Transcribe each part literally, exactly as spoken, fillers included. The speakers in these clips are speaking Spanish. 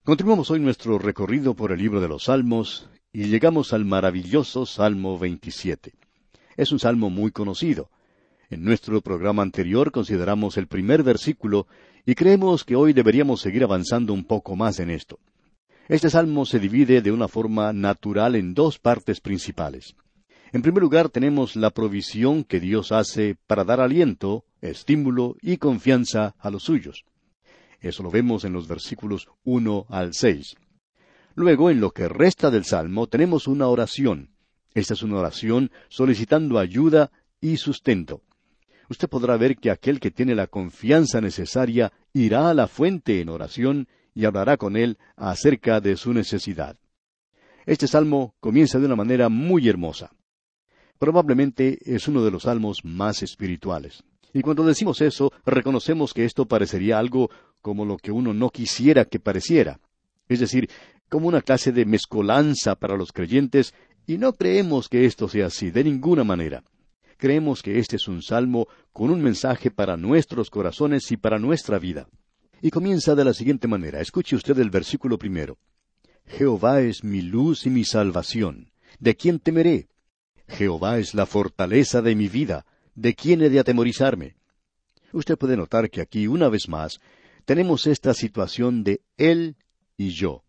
Continuamos hoy nuestro recorrido por el libro de los Salmos y llegamos al maravilloso Salmo veintisiete. Es un salmo muy conocido. En nuestro programa anterior consideramos el primer versículo y creemos que hoy deberíamos seguir avanzando un poco más en esto. Este salmo se divide de una forma natural en dos partes principales. En primer lugar tenemos la provisión que Dios hace para dar aliento, estímulo y confianza a los suyos. Eso lo vemos en los versículos uno al seis. Luego, en lo que resta del Salmo, tenemos una oración. Esta es una oración solicitando ayuda y sustento. Usted podrá ver que aquel que tiene la confianza necesaria irá a la fuente en oración y hablará con él acerca de su necesidad. Este salmo comienza de una manera muy hermosa. Probablemente es uno de los salmos más espirituales. Y cuando decimos eso, reconocemos que esto parecería algo como lo que uno no quisiera que pareciera. Es decir, como una clase de mezcolanza para los creyentes, y no creemos que esto sea así, de ninguna manera. Creemos que este es un salmo con un mensaje para nuestros corazones y para nuestra vida. Y comienza de la siguiente manera. Escuche usted el versículo primero. Jehová es mi luz y mi salvación. ¿De quién temeré? Jehová es la fortaleza de mi vida. ¿De quién he de atemorizarme? Usted puede notar que aquí, una vez más, tenemos esta situación de él y yo.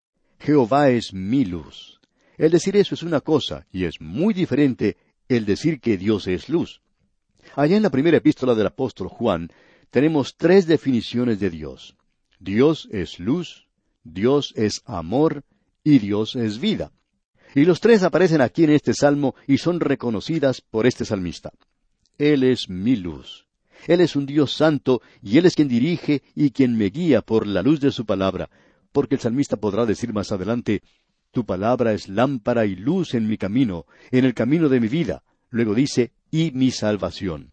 Jehová es mi luz. El decir eso es una cosa, y es muy diferente el decir que Dios es luz. Allá en la primera epístola del apóstol Juan, tenemos tres definiciones de Dios. Dios es luz, Dios es amor, y Dios es vida. Y los tres aparecen aquí en este salmo y son reconocidas por este salmista. Él es mi luz. Él es un Dios santo, y Él es quien dirige y quien me guía por la luz de su palabra, porque el salmista podrá decir más adelante, tu palabra es lámpara y luz en mi camino, en el camino de mi vida. Luego dice, y mi salvación.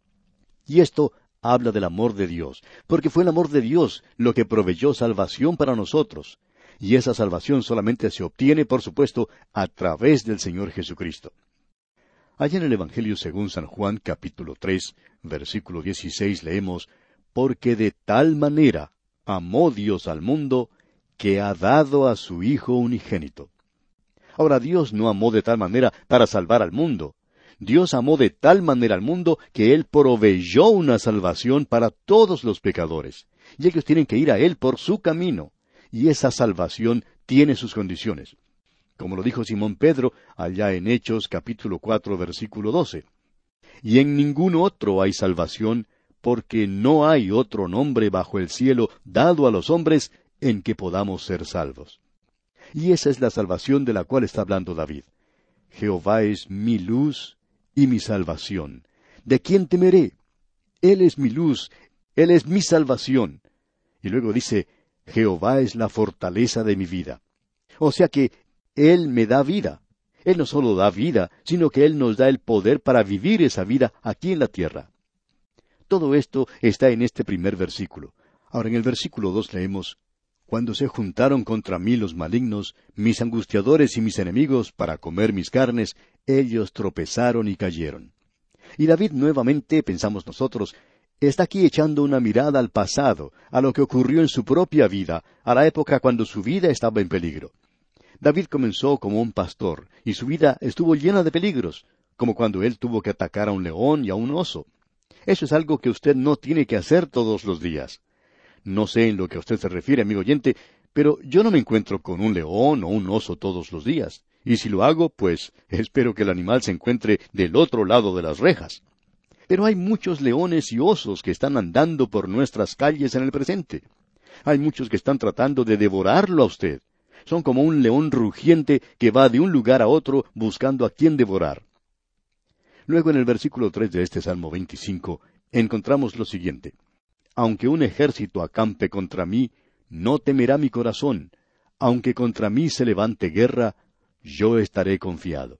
Y esto habla del amor de Dios, porque fue el amor de Dios lo que proveyó salvación para nosotros. Y esa salvación solamente se obtiene, por supuesto, a través del Señor Jesucristo. Allá en el Evangelio según San Juan, capítulo tres, versículo dieciséis, leemos, porque de tal manera amó Dios al mundo, que ha dado a su Hijo unigénito. Ahora, Dios no amó de tal manera para salvar al mundo. Dios amó de tal manera al mundo que Él proveyó una salvación para todos los pecadores. Y ellos tienen que ir a Él por su camino. Y esa salvación tiene sus condiciones. Como lo dijo Simón Pedro, allá en Hechos capítulo cuatro, versículo doce. Y en ningún otro hay salvación, porque no hay otro nombre bajo el cielo dado a los hombres en que podamos ser salvos. Y esa es la salvación de la cual está hablando David. Jehová es mi luz y mi salvación. ¿De quién temeré? Él es mi luz, Él es mi salvación. Y luego dice, Jehová es la fortaleza de mi vida. O sea que Él me da vida. Él no solo da vida, sino que Él nos da el poder para vivir esa vida aquí en la tierra. Todo esto está en este primer versículo. Ahora en el versículo dos leemos, cuando se juntaron contra mí los malignos, mis angustiadores y mis enemigos, para comer mis carnes, ellos tropezaron y cayeron. Y David nuevamente, pensamos nosotros, está aquí echando una mirada al pasado, a lo que ocurrió en su propia vida, a la época cuando su vida estaba en peligro. David comenzó como un pastor, y su vida estuvo llena de peligros, como cuando él tuvo que atacar a un león y a un oso. Eso es algo que usted no tiene que hacer todos los días. No sé en lo que a usted se refiere, amigo oyente, pero yo no me encuentro con un león o un oso todos los días. Y si lo hago, pues espero que el animal se encuentre del otro lado de las rejas. Pero hay muchos leones y osos que están andando por nuestras calles en el presente. Hay muchos que están tratando de devorarlo a usted. Son como un león rugiente que va de un lugar a otro buscando a quien devorar. Luego en el versículo tres de este Salmo veinticinco encontramos lo siguiente. Aunque un ejército acampe contra mí, no temerá mi corazón. Aunque contra mí se levante guerra, yo estaré confiado.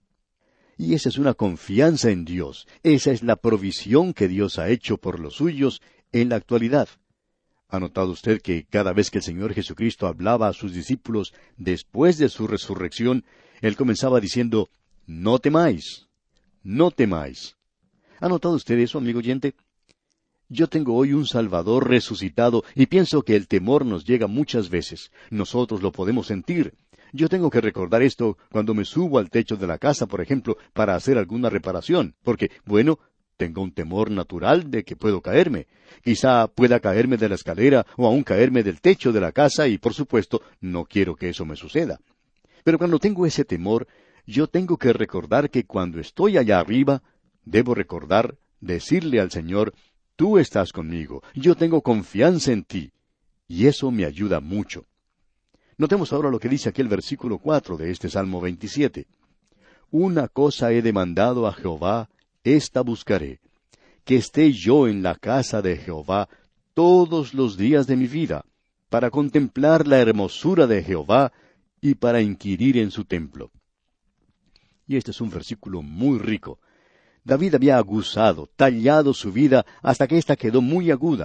Y esa es una confianza en Dios. Esa es la provisión que Dios ha hecho por los suyos en la actualidad. ¿Ha notado usted que cada vez que el Señor Jesucristo hablaba a sus discípulos después de su resurrección, Él comenzaba diciendo, no temáis, no temáis? ¿Ha notado usted eso, amigo oyente? Yo tengo hoy un Salvador resucitado y pienso que el temor nos llega muchas veces. Nosotros lo podemos sentir. Yo tengo que recordar esto cuando me subo al techo de la casa, por ejemplo, para hacer alguna reparación, porque, bueno, tengo un temor natural de que puedo caerme. Quizá pueda caerme de la escalera o aún caerme del techo de la casa y, por supuesto, no quiero que eso me suceda. Pero cuando tengo ese temor, yo tengo que recordar que cuando estoy allá arriba, debo recordar, decirle al Señor, tú estás conmigo, yo tengo confianza en ti. Y eso me ayuda mucho. Notemos ahora lo que dice aquí el versículo cuatro de este Salmo veintisiete. Una cosa he demandado a Jehová, esta buscaré, que esté yo en la casa de Jehová todos los días de mi vida, para contemplar la hermosura de Jehová y para inquirir en su templo. Y este es un versículo muy rico. David había aguzado, tallado su vida hasta que ésta quedó muy aguda.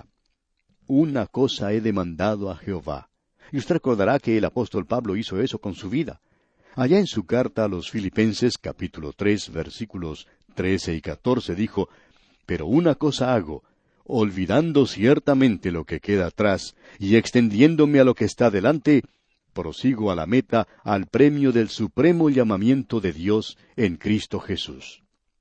Una cosa he demandado a Jehová. Y usted recordará que el apóstol Pablo hizo eso con su vida. Allá en su carta a los Filipenses, capítulo tres, versículos trece y catorce, dijo, Pero una cosa hago, olvidando ciertamente lo que queda atrás, y extendiéndome a lo que está delante, prosigo a la meta, al premio del supremo llamamiento de Dios en Cristo Jesús.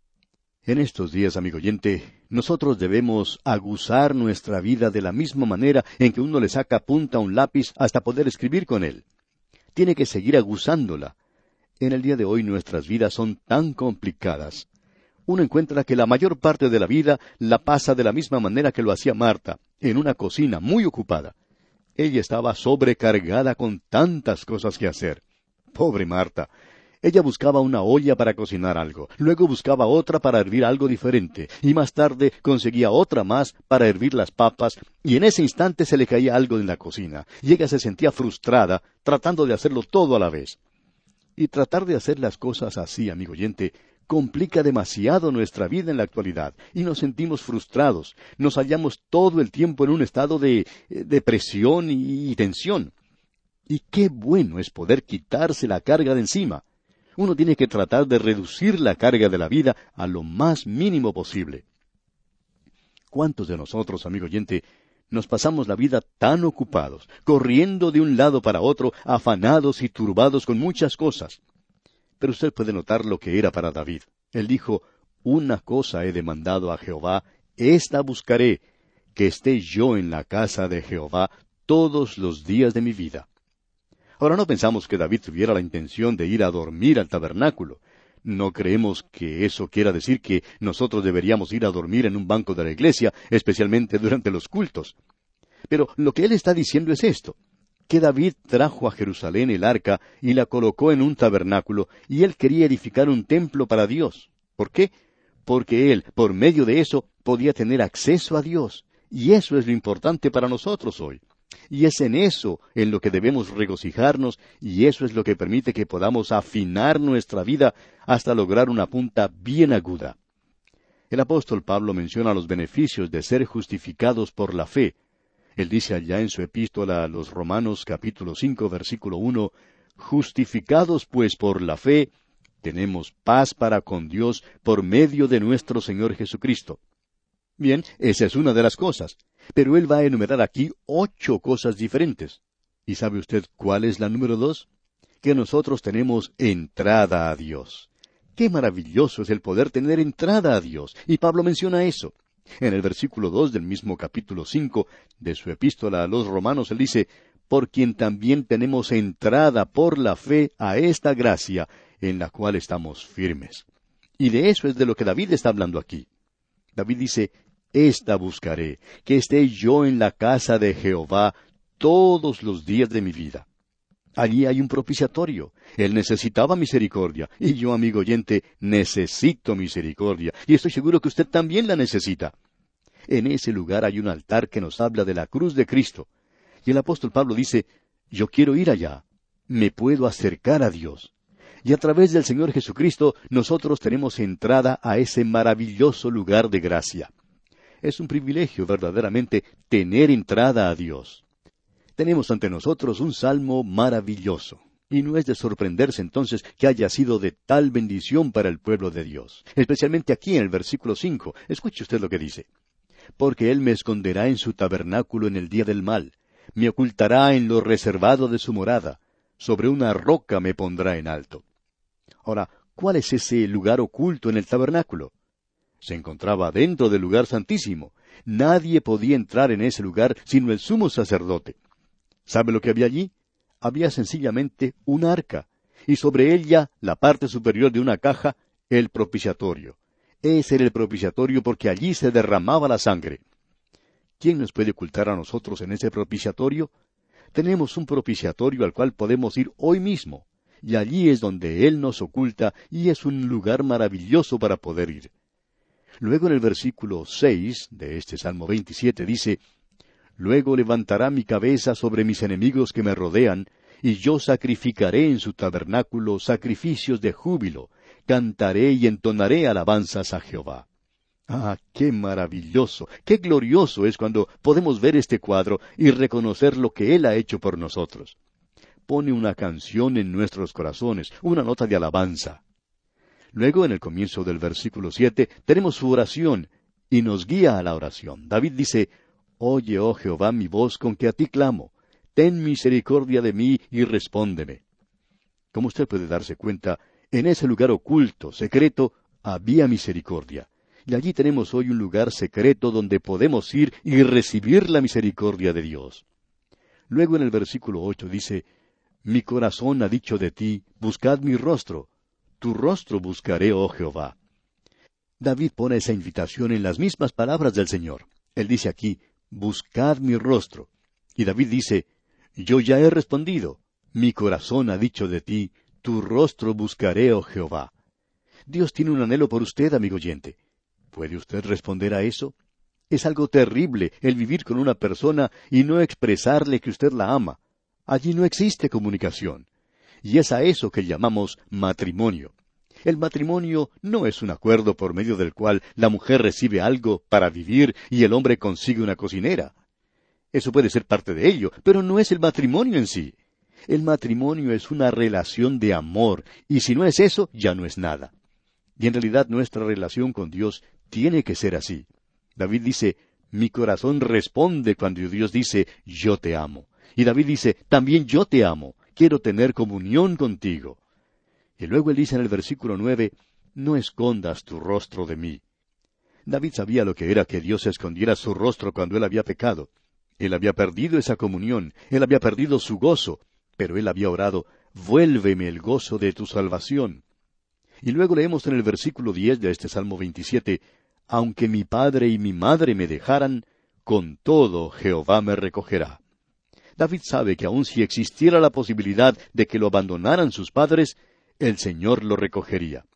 En estos días, amigo oyente, nosotros debemos aguzar nuestra vida de la misma manera en que uno le saca punta a un lápiz hasta poder escribir con él. Tiene que seguir aguzándola. En el día de hoy nuestras vidas son tan complicadas. Uno encuentra que la mayor parte de la vida la pasa de la misma manera que lo hacía Marta, en una cocina muy ocupada. Ella estaba sobrecargada con tantas cosas que hacer. Pobre Marta. Ella buscaba una olla para cocinar algo, luego buscaba otra para hervir algo diferente, y más tarde conseguía otra más para hervir las papas, y en ese instante se le caía algo en la cocina, y ella se sentía frustrada, tratando de hacerlo todo a la vez. Y tratar de hacer las cosas así, amigo oyente, complica demasiado nuestra vida en la actualidad, y nos sentimos frustrados, nos hallamos todo el tiempo en un estado de depresión y, y tensión. Y qué bueno es poder quitarse la carga de encima. Uno tiene que tratar de reducir la carga de la vida a lo más mínimo posible. ¿Cuántos de nosotros, amigo oyente, nos pasamos la vida tan ocupados, corriendo de un lado para otro, afanados y turbados con muchas cosas? Pero usted puede notar lo que era para David. Él dijo, una cosa he demandado a Jehová, esta buscaré, que esté yo en la casa de Jehová todos los días de mi vida. Ahora no pensamos que David tuviera la intención de ir a dormir al tabernáculo. No creemos que eso quiera decir que nosotros deberíamos ir a dormir en un banco de la iglesia, especialmente durante los cultos. Pero lo que él está diciendo es esto, que David trajo a Jerusalén el arca y la colocó en un tabernáculo, y él quería edificar un templo para Dios. ¿Por qué? Porque él, por medio de eso, podía tener acceso a Dios. Y eso es lo importante para nosotros hoy. Y es en eso en lo que debemos regocijarnos, y eso es lo que permite que podamos afinar nuestra vida hasta lograr una punta bien aguda. El apóstol Pablo menciona los beneficios de ser justificados por la fe. Él dice allá en su epístola a los Romanos capítulo cinco versículo uno, Justificados pues por la fe, tenemos paz para con Dios por medio de nuestro Señor Jesucristo. Bien, esa es una de las cosas. Pero él va a enumerar aquí ocho cosas diferentes. ¿Y sabe usted cuál es la número dos? Que nosotros tenemos entrada a Dios. ¡Qué maravilloso es el poder tener entrada a Dios! Y Pablo menciona eso. En el versículo dos del mismo capítulo cinco de su epístola a los Romanos, él dice, por quien también tenemos entrada por la fe a esta gracia, en la cual estamos firmes. Y de eso es de lo que David está hablando aquí. David dice, esta buscaré, que esté yo en la casa de Jehová todos los días de mi vida. Allí hay un propiciatorio. Él necesitaba misericordia, y yo, amigo oyente, necesito misericordia, y estoy seguro que usted también la necesita. En ese lugar hay un altar que nos habla de la cruz de Cristo. Y el apóstol Pablo dice, yo quiero ir allá, me puedo acercar a Dios. Y a través del Señor Jesucristo, nosotros tenemos entrada a ese maravilloso lugar de gracia. Es un privilegio verdaderamente tener entrada a Dios. Tenemos ante nosotros un salmo maravilloso, y no es de sorprenderse entonces que haya sido de tal bendición para el pueblo de Dios, especialmente aquí en el versículo cinco. Escuche usted lo que dice. porque Él me esconderá en su tabernáculo en el día del mal, me ocultará en lo reservado de su morada, sobre una roca me pondrá en alto. Ahora, ¿cuál es ese lugar oculto en el tabernáculo? Se encontraba dentro del lugar santísimo. Nadie podía entrar en ese lugar sino el sumo sacerdote. ¿Sabe lo que había allí? Había sencillamente un arca, y sobre ella, la parte superior de una caja, el propiciatorio. Ese era el propiciatorio porque allí se derramaba la sangre. ¿Quién nos puede ocultar a nosotros en ese propiciatorio? Tenemos un propiciatorio al cual podemos ir hoy mismo, y allí es donde Él nos oculta, y es un lugar maravilloso para poder ir. Luego en el versículo seis de este Salmo veintisiete dice, «Luego levantará mi cabeza sobre mis enemigos que me rodean, y yo sacrificaré en su tabernáculo sacrificios de júbilo, cantaré y entonaré alabanzas a Jehová». Ah, qué maravilloso, qué glorioso es cuando podemos ver este cuadro y reconocer lo que Él ha hecho por nosotros. Pone una canción en nuestros corazones, una nota de alabanza. Luego, en el comienzo del versículo siete, tenemos su oración, y nos guía a la oración. David dice, «Oye, oh Jehová, mi voz con que a ti clamo. Ten misericordia de mí y respóndeme». Como usted puede darse cuenta, en ese lugar oculto, secreto, había misericordia. Y allí tenemos hoy un lugar secreto donde podemos ir y recibir la misericordia de Dios. Luego en el versículo ocho dice, «Mi corazón ha dicho de ti, buscad mi rostro. Tu rostro buscaré, oh Jehová». David pone esa invitación en las mismas palabras del Señor. Él dice aquí, «Buscad mi rostro». Y David dice, «Yo ya he respondido. Mi corazón ha dicho de ti, tu rostro buscaré, oh Jehová». Dios tiene un anhelo por usted, amigo oyente. ¿Puede usted responder a eso? Es algo terrible el vivir con una persona y no expresarle que usted la ama. Allí no existe comunicación. Y es a eso que llamamos matrimonio. El matrimonio no es un acuerdo por medio del cual la mujer recibe algo para vivir y el hombre consigue una cocinera. Eso puede ser parte de ello, pero no es el matrimonio en sí. El matrimonio es una relación de amor, y si no es eso, ya no es nada. Y en realidad nuestra relación con Dios tiene que ser así. David dice, «Mi corazón responde cuando Dios dice, yo te amo». Y David dice, «También yo te amo, quiero tener comunión contigo». Y luego él dice en el versículo nueve, «No escondas tu rostro de mí». David sabía lo que era que Dios escondiera su rostro cuando él había pecado. Él había perdido esa comunión, él había perdido su gozo, pero él había orado, «Vuélveme el gozo de tu salvación». Y luego leemos en el versículo diez de este Salmo veintisiete, «Aunque mi padre y mi madre me dejaran, con todo Jehová me recogerá». David sabe que aun si existiera la posibilidad de que lo abandonaran sus padres, el Señor lo recogería.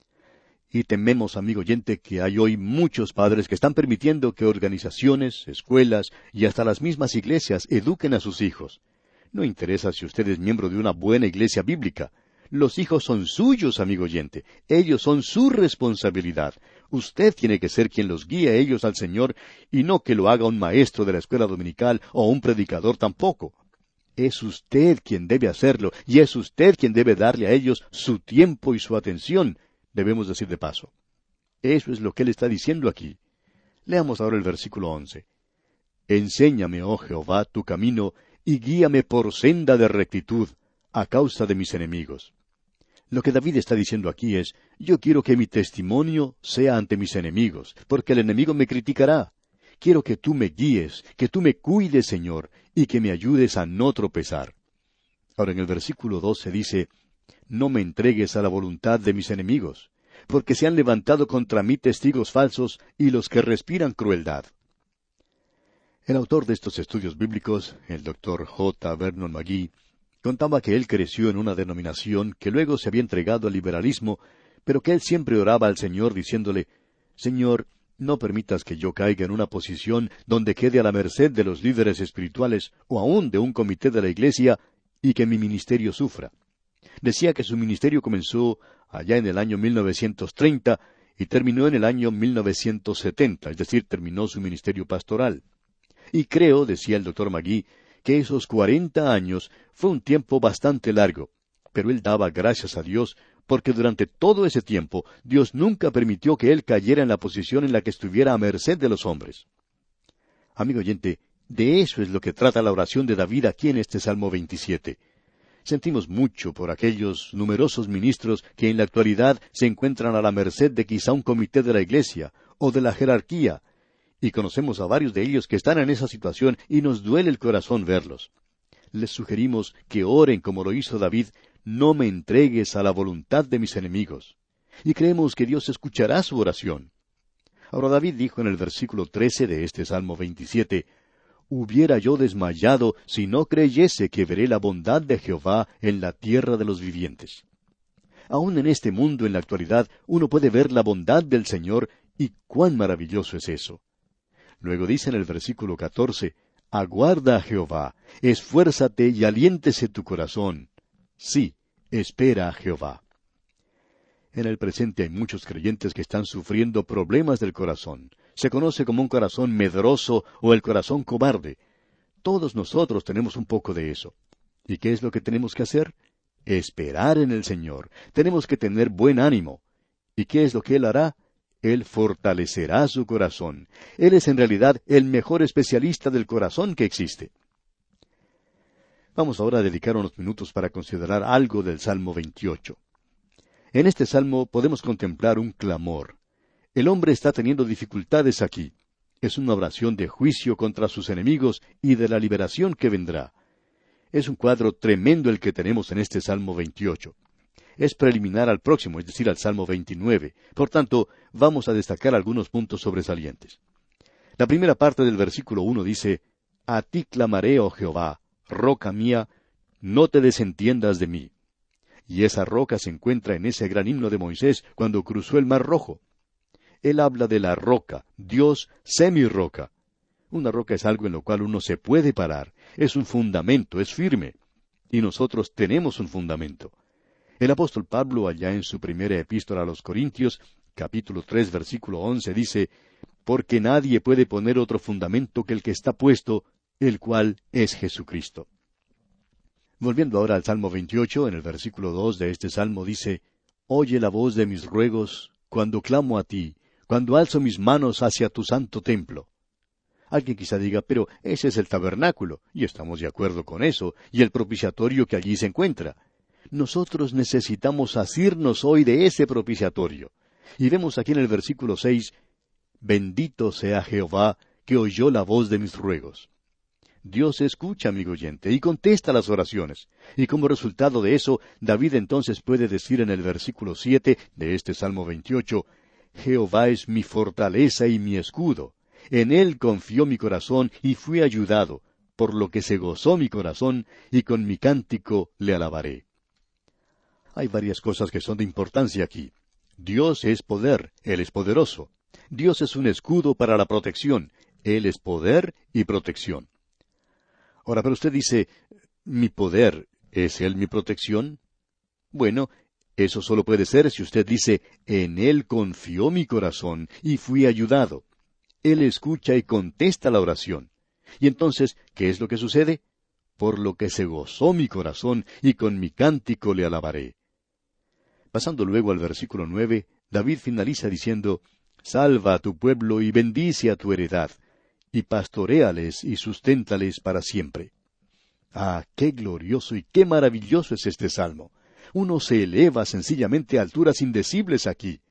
Y tememos, amigo oyente, que hay hoy muchos padres que están permitiendo que organizaciones, escuelas y hasta las mismas iglesias eduquen a sus hijos. No interesa si usted es miembro de una buena iglesia bíblica. Los hijos son suyos, amigo oyente. Ellos son su responsabilidad. Usted tiene que ser quien los guíe a ellos al Señor, y no que lo haga un maestro de la escuela dominical o un predicador tampoco. Es usted quien debe hacerlo, y es usted quien debe darle a ellos su tiempo y su atención, debemos decir de paso. Eso es lo que él está diciendo aquí. Leamos ahora el versículo once. «Enséñame, oh Jehová, tu camino, y guíame por senda de rectitud, a causa de mis enemigos». Lo que David está diciendo aquí es, yo quiero que mi testimonio sea ante mis enemigos, porque el enemigo me criticará. Quiero que tú me guíes, que tú me cuides, Señor, y que me ayudes a no tropezar. Ahora en el versículo doce dice, no me entregues a la voluntad de mis enemigos, porque se han levantado contra mí testigos falsos y los que respiran crueldad. El autor de estos estudios bíblicos, el doctor J. Vernon McGee, contaba que él creció en una denominación que luego se había entregado al liberalismo, pero que él siempre oraba al Señor diciéndole, «Señor, no permitas que yo caiga en una posición donde quede a la merced de los líderes espirituales o aún de un comité de la iglesia y que mi ministerio sufra». Decía que su ministerio comenzó allá en el año mil novecientos treinta y terminó en el año mil novecientos setenta, es decir, terminó su ministerio pastoral. Y creo, decía el doctor McGee, que esos cuarenta años fue un tiempo bastante largo, pero él daba gracias a Dios porque durante todo ese tiempo Dios nunca permitió que él cayera en la posición en la que estuviera a merced de los hombres. Amigo oyente, de eso es lo que trata la oración de David aquí en este Salmo veintisiete. Sentimos mucho por aquellos numerosos ministros que en la actualidad se encuentran a la merced de quizá un comité de la iglesia o de la jerarquía, y conocemos a varios de ellos que están en esa situación y nos duele el corazón verlos. Les sugerimos que oren como lo hizo David: no me entregues a la voluntad de mis enemigos. Y creemos que Dios escuchará su oración. Ahora David dijo en el versículo trece de este Salmo veintisiete, «Hubiera yo desmayado si no creyese que veré la bondad de Jehová en la tierra de los vivientes». Aún en este mundo, en la actualidad, uno puede ver la bondad del Señor, y cuán maravilloso es eso. Luego dice en el versículo catorce, «Aguarda a Jehová, esfuérzate y aliéntese tu corazón». Sí, espera a Jehová. En el presente hay muchos creyentes que están sufriendo problemas del corazón. Se conoce como un corazón medroso o el corazón cobarde. Todos nosotros tenemos un poco de eso. ¿Y qué es lo que tenemos que hacer? Esperar en el Señor. Tenemos que tener buen ánimo. ¿Y qué es lo que Él hará? Él fortalecerá su corazón. Él es en realidad el mejor especialista del corazón que existe. Vamos ahora a dedicar unos minutos para considerar algo del Salmo veintiocho. En este Salmo podemos contemplar un clamor. El hombre está teniendo dificultades aquí. Es una oración de juicio contra sus enemigos y de la liberación que vendrá. Es un cuadro tremendo el que tenemos en este Salmo veintiocho. Es preliminar al próximo, es decir, al Salmo veintinueve. Por tanto, vamos a destacar algunos puntos sobresalientes. La primera parte del versículo uno dice, «A ti clamaré, oh Jehová, roca mía, no te desentiendas de mí». Y esa roca se encuentra en ese gran himno de Moisés cuando cruzó el Mar Rojo. Él habla de la roca, Dios semi-roca. Una roca es algo en lo cual uno se puede parar, es un fundamento, es firme. Y nosotros tenemos un fundamento. El apóstol Pablo, allá en su primera epístola a los Corintios, capítulo tres, versículo once, dice, «Porque nadie puede poner otro fundamento que el que está puesto, el cual es Jesucristo». Volviendo ahora al Salmo veintiocho, en el versículo dos de este Salmo dice, «Oye la voz de mis ruegos, cuando clamo a ti, cuando alzo mis manos hacia tu santo templo». Alguien quizá diga, pero ese es el tabernáculo, y estamos de acuerdo con eso, y el propiciatorio que allí se encuentra. Nosotros necesitamos asirnos hoy de ese propiciatorio. Y vemos aquí en el versículo seis, «Bendito sea Jehová, que oyó la voz de mis ruegos». Dios escucha, amigo oyente, y contesta las oraciones. Y como resultado de eso, David entonces puede decir en el versículo siete de este Salmo veintiocho, «Jehová es mi fortaleza y mi escudo. En él confió mi corazón y fui ayudado, por lo que se gozó mi corazón, y con mi cántico le alabaré». Hay varias cosas que son de importancia aquí. Dios es poder, Él es poderoso. Dios es un escudo para la protección. Él es poder y protección. Ahora, pero usted dice, ¿mi poder es Él mi protección? Bueno, eso solo puede ser si usted dice, «En Él confió mi corazón y fui ayudado». Él escucha y contesta la oración. Y entonces, ¿qué es lo que sucede? «Por lo que se gozó mi corazón y con mi cántico le alabaré». Pasando luego al versículo nueve, David finaliza diciendo, «Salva a tu pueblo y bendice a tu heredad, y pastoréales y susténtales para siempre». Ah, qué glorioso y qué maravilloso es este salmo. Uno se eleva sencillamente a alturas indecibles aquí.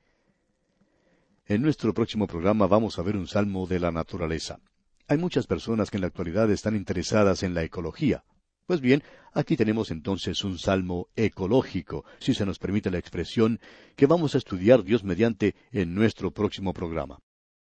En nuestro próximo programa vamos a ver un salmo de la naturaleza. Hay muchas personas que en la actualidad están interesadas en la ecología. Pues bien, aquí tenemos entonces un salmo ecológico, si se nos permite la expresión, que vamos a estudiar Dios mediante en nuestro próximo programa.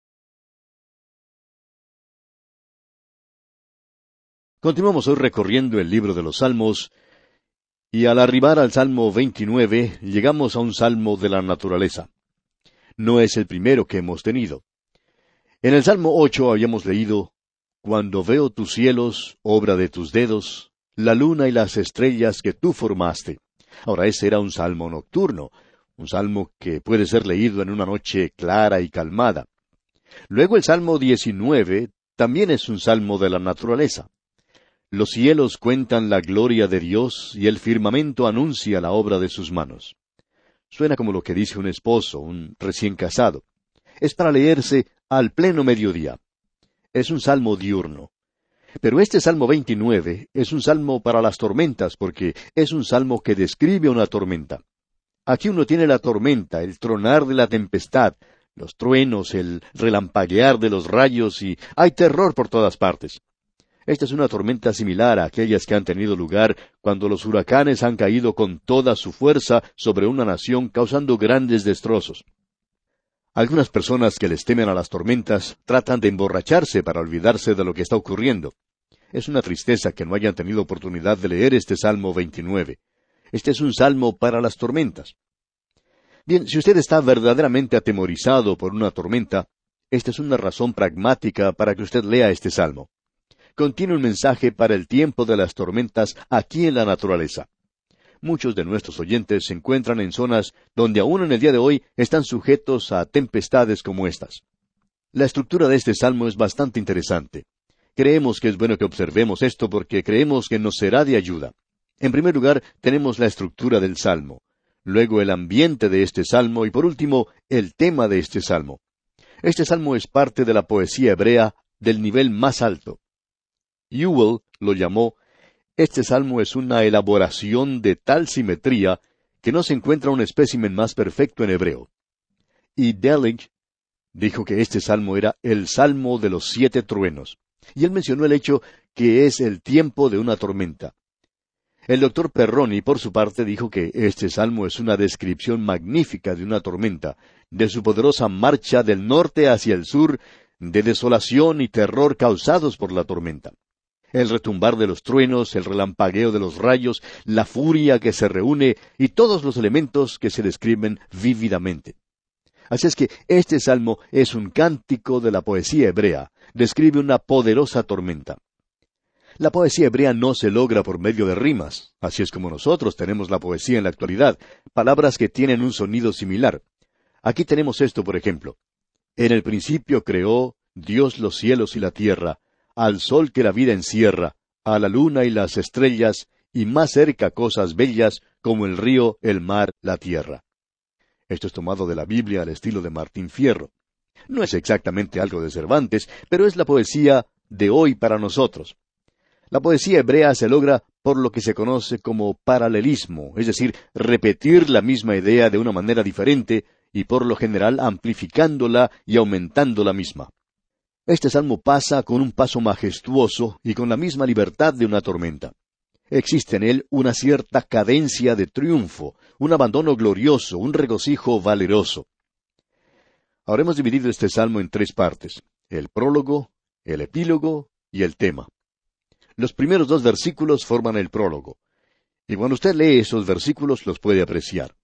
Continuamos hoy recorriendo el libro de los Salmos, y al arribar al Salmo veintinueve, llegamos a un salmo de la naturaleza. No es el primero que hemos tenido. En el Salmo ocho habíamos leído, «Cuando veo tus cielos, obra de tus dedos, la luna y las estrellas que tú formaste». Ahora, ese era un salmo nocturno, un salmo que puede ser leído en una noche clara y calmada. Luego el Salmo diecinueve también es un salmo de la naturaleza. Los cielos cuentan la gloria de Dios y el firmamento anuncia la obra de sus manos. Suena como lo que dice un esposo, un recién casado. Es para leerse al pleno mediodía. Es un salmo diurno. Pero este Salmo veintinueve es un salmo para las tormentas, porque es un salmo que describe una tormenta. Aquí uno tiene la tormenta, el tronar de la tempestad, los truenos, el relampaguear de los rayos, y hay terror por todas partes. Esta es una tormenta similar a aquellas que han tenido lugar cuando los huracanes han caído con toda su fuerza sobre una nación, causando grandes destrozos. Algunas personas que les temen a las tormentas tratan de emborracharse para olvidarse de lo que está ocurriendo. Es una tristeza que no hayan tenido oportunidad de leer este Salmo veintinueve. Este es un salmo para las tormentas. Bien, si usted está verdaderamente atemorizado por una tormenta, esta es una razón pragmática para que usted lea este salmo. Contiene un mensaje para el tiempo de las tormentas aquí en la naturaleza. Muchos de nuestros oyentes se encuentran en zonas donde aún en el día de hoy están sujetos a tempestades como estas. La estructura de este salmo es bastante interesante. Creemos que es bueno que observemos esto porque creemos que nos será de ayuda. En primer lugar, tenemos la estructura del salmo. Luego el ambiente de este salmo y por último, el tema de este salmo. Este salmo es parte de la poesía hebrea del nivel más alto. Ewell lo llamó, este salmo es una elaboración de tal simetría que no se encuentra un espécimen más perfecto en hebreo. Y Delitzsch dijo que este salmo era el salmo de los siete truenos. Y él mencionó el hecho que es el tiempo de una tormenta. El doctor Perroni, por su parte, dijo que este salmo es una descripción magnífica de una tormenta, de su poderosa marcha del norte hacia el sur, de desolación y terror causados por la tormenta. El retumbar de los truenos, el relampagueo de los rayos, la furia que se reúne y todos los elementos que se describen vívidamente. Así es que este salmo es un cántico de la poesía hebrea, describe una poderosa tormenta. La poesía hebrea no se logra por medio de rimas, así es como nosotros tenemos la poesía en la actualidad, palabras que tienen un sonido similar. Aquí tenemos esto, por ejemplo. En el principio creó Dios los cielos y la tierra, al sol que la vida encierra, a la luna y las estrellas, y más cerca cosas bellas, como el río, el mar, la tierra. Esto es tomado de la Biblia al estilo de Martín Fierro. No es exactamente algo de Cervantes, pero es la poesía de hoy para nosotros. La poesía hebrea se logra por lo que se conoce como paralelismo, es decir, repetir la misma idea de una manera diferente y por lo general amplificándola y aumentando la misma. Este salmo pasa con un paso majestuoso y con la misma libertad de una tormenta. Existe en él una cierta cadencia de triunfo, un abandono glorioso, un regocijo valeroso. Ahora hemos dividido este salmo en tres partes: el prólogo, el epílogo y el tema. Los primeros dos versículos forman el prólogo, y cuando usted lee esos versículos los puede apreciar.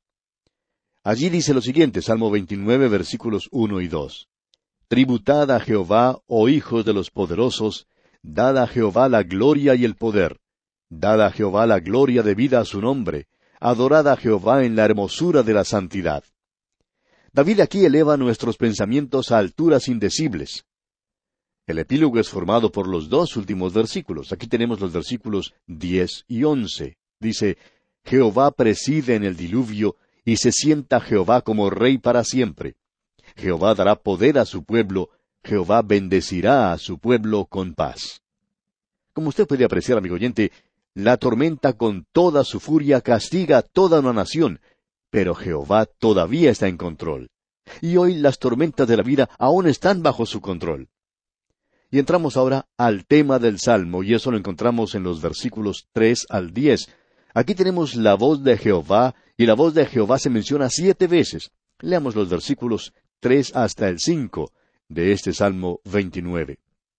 Allí dice lo siguiente, Salmo veintinueve, versículos uno y dos. Tributad a Jehová, oh hijos de los poderosos, dad a Jehová la gloria y el poder. Dad a Jehová la gloria debida a su nombre. Adorad a Jehová en la hermosura de la santidad. David aquí eleva nuestros pensamientos a alturas indecibles. El epílogo es formado por los dos últimos versículos. Aquí tenemos los versículos diez y once. Dice, Jehová preside en el diluvio, y se sienta Jehová como rey para siempre. Jehová dará poder a su pueblo, Jehová bendecirá a su pueblo con paz. Como usted puede apreciar, amigo oyente, la tormenta con toda su furia castiga a toda una nación, pero Jehová todavía está en control. Y hoy las tormentas de la vida aún están bajo su control. Y entramos ahora al tema del Salmo, y eso lo encontramos en los versículos tres al diez. Aquí tenemos la voz de Jehová, y la voz de Jehová se menciona siete veces. Leamos los versículos tres hasta el cinco de este Salmo veintinueve.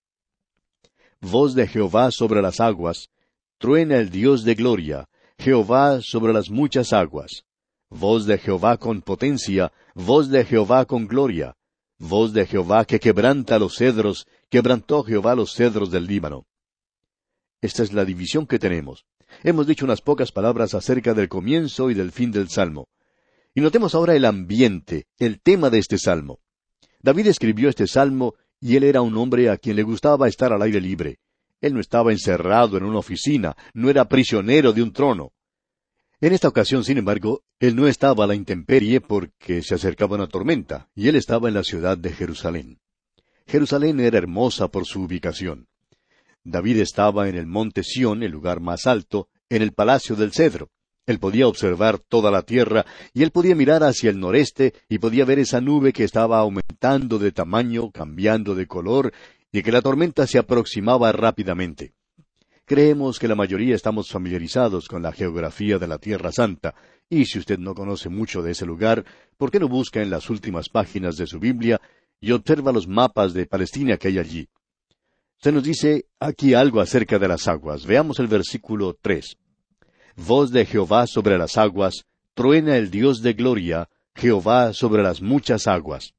Voz de Jehová sobre las aguas, truena el Dios de gloria, Jehová sobre las muchas aguas. Voz de Jehová con potencia, voz de Jehová con gloria. Voz de Jehová que quebranta los cedros, quebrantó Jehová los cedros del Líbano. Esta es la división que tenemos. Hemos dicho unas pocas palabras acerca del comienzo y del fin del Salmo. Y notemos ahora el ambiente, el tema de este Salmo. David escribió este Salmo y él era un hombre a quien le gustaba estar al aire libre. Él no estaba encerrado en una oficina, no era prisionero de un trono. En esta ocasión, sin embargo, él no estaba a la intemperie porque se acercaba una tormenta, y él estaba en la ciudad de Jerusalén. Jerusalén era hermosa por su ubicación. David estaba en el monte Sión, el lugar más alto, en el palacio del cedro. Él podía observar toda la tierra, y él podía mirar hacia el noreste, y podía ver esa nube que estaba aumentando de tamaño, cambiando de color, y que la tormenta se aproximaba rápidamente. Creemos que la mayoría estamos familiarizados con la geografía de la Tierra Santa, y si usted no conoce mucho de ese lugar, ¿por qué no busca en las últimas páginas de su Biblia y observa los mapas de Palestina que hay allí? Se nos dice aquí algo acerca de las aguas. Veamos el versículo tres. Voz de Jehová sobre las aguas, truena el Dios de gloria, Jehová sobre las muchas aguas.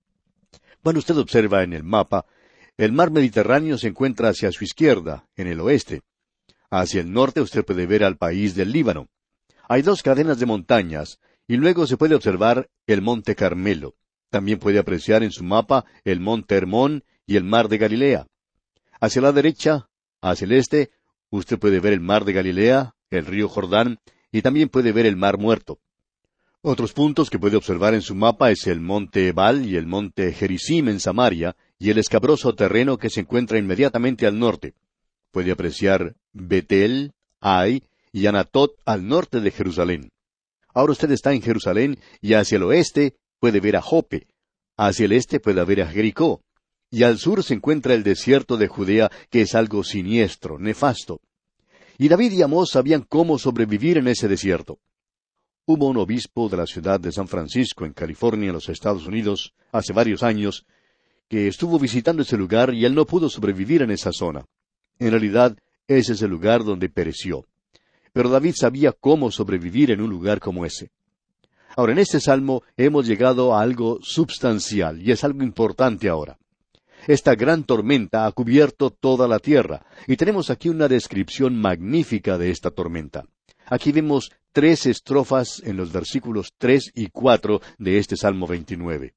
Cuando usted observa en el mapa, el mar Mediterráneo se encuentra hacia su izquierda, en el oeste. Hacia el norte usted puede ver al país del Líbano. Hay dos cadenas de montañas, y luego se puede observar el monte Carmelo. También puede apreciar en su mapa el monte Hermón y el mar de Galilea. Hacia la derecha, hacia el este, usted puede ver el mar de Galilea, el río Jordán, y también puede ver el mar Muerto. Otros puntos que puede observar en su mapa es el monte Ebal y el monte Gerizim en Samaria, y el escabroso terreno que se encuentra inmediatamente al norte. Puede apreciar Betel, Ai y Anatot al norte de Jerusalén. Ahora usted está en Jerusalén, y hacia el oeste puede ver a Jope, hacia el este puede ver a Jericó, y al sur se encuentra el desierto de Judea, que es algo siniestro, nefasto. Y David y Amós sabían cómo sobrevivir en ese desierto. Hubo un obispo de la ciudad de San Francisco, en California, en los Estados Unidos, hace varios años, que estuvo visitando ese lugar y él no pudo sobrevivir en esa zona. En realidad, ese es el lugar donde pereció. Pero David sabía cómo sobrevivir en un lugar como ese. Ahora, en este salmo hemos llegado a algo substancial, y es algo importante ahora. Esta gran tormenta ha cubierto toda la tierra, y tenemos aquí una descripción magnífica de esta tormenta. Aquí vemos tres estrofas en los versículos tres y cuatro de este Salmo veintinueve.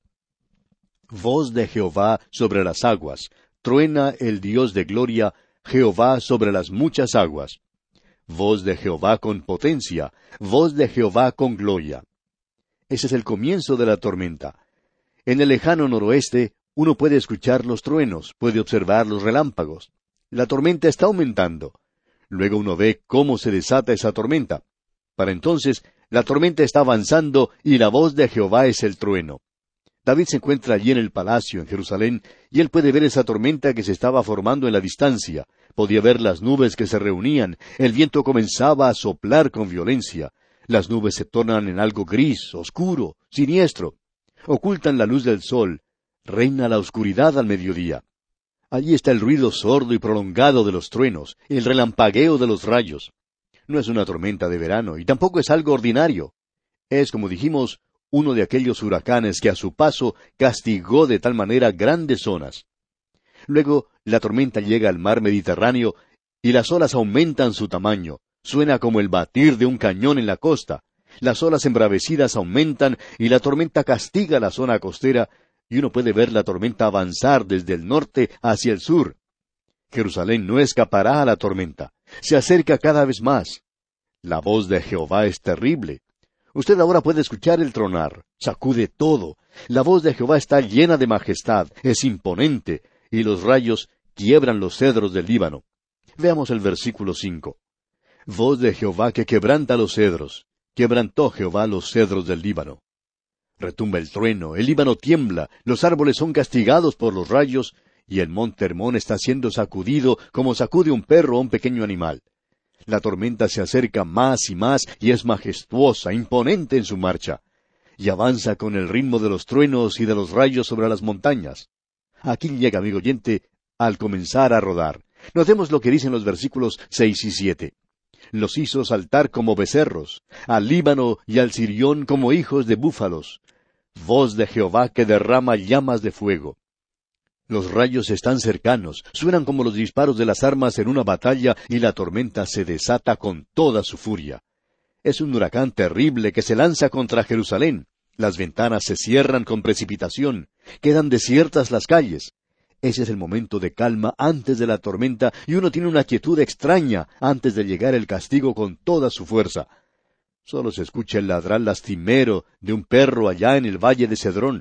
Voz de Jehová sobre las aguas, truena el Dios de gloria, Jehová sobre las muchas aguas. Voz de Jehová con potencia, voz de Jehová con gloria. Ese es el comienzo de la tormenta. En el lejano noroeste, uno puede escuchar los truenos, puede observar los relámpagos. La tormenta está aumentando. Luego uno ve cómo se desata esa tormenta. Para entonces, la tormenta está avanzando y la voz de Jehová es el trueno. David se encuentra allí en el palacio, en Jerusalén, y él puede ver esa tormenta que se estaba formando en la distancia. Podía ver las nubes que se reunían, el viento comenzaba a soplar con violencia. Las nubes se tornan en algo gris, oscuro, siniestro. Ocultan la luz del sol. Reina la oscuridad al mediodía. Allí está el ruido sordo y prolongado de los truenos, el relampagueo de los rayos. No es una tormenta de verano, y tampoco es algo ordinario. Es, como dijimos, uno de aquellos huracanes que a su paso castigó de tal manera grandes zonas. Luego, la tormenta llega al mar Mediterráneo, y las olas aumentan su tamaño. Suena como el batir de un cañón en la costa. Las olas embravecidas aumentan, y la tormenta castiga la zona costera, y uno puede ver la tormenta avanzar desde el norte hacia el sur. Jerusalén no escapará a la tormenta. Se acerca cada vez más. La voz de Jehová es terrible. Usted ahora puede escuchar el tronar. Sacude todo. La voz de Jehová está llena de majestad. Es imponente. Y los rayos quiebran los cedros del Líbano. Veamos el versículo cinco. Voz de Jehová que quebranta los cedros. Quebrantó Jehová los cedros del Líbano. Retumba el trueno, el Líbano tiembla, los árboles son castigados por los rayos, y el monte Hermón está siendo sacudido como sacude un perro a un pequeño animal. La tormenta se acerca más y más, y es majestuosa, imponente en su marcha, y avanza con el ritmo de los truenos y de los rayos sobre las montañas. Aquí llega, amigo oyente, al comenzar a rodar. Notemos lo que dicen los versículos seis y siete. Los hizo saltar como becerros, al Líbano y al Sirión como hijos de búfalos. Voz de Jehová que derrama llamas de fuego. Los rayos están cercanos, suenan como los disparos de las armas en una batalla, y la tormenta se desata con toda su furia. Es un huracán terrible que se lanza contra Jerusalén. Las ventanas se cierran con precipitación. Quedan desiertas las calles. Ese es el momento de calma antes de la tormenta, y uno tiene una quietud extraña antes de llegar el castigo con toda su fuerza. Solo se escucha el ladrar lastimero de un perro allá en el valle de Cedrón.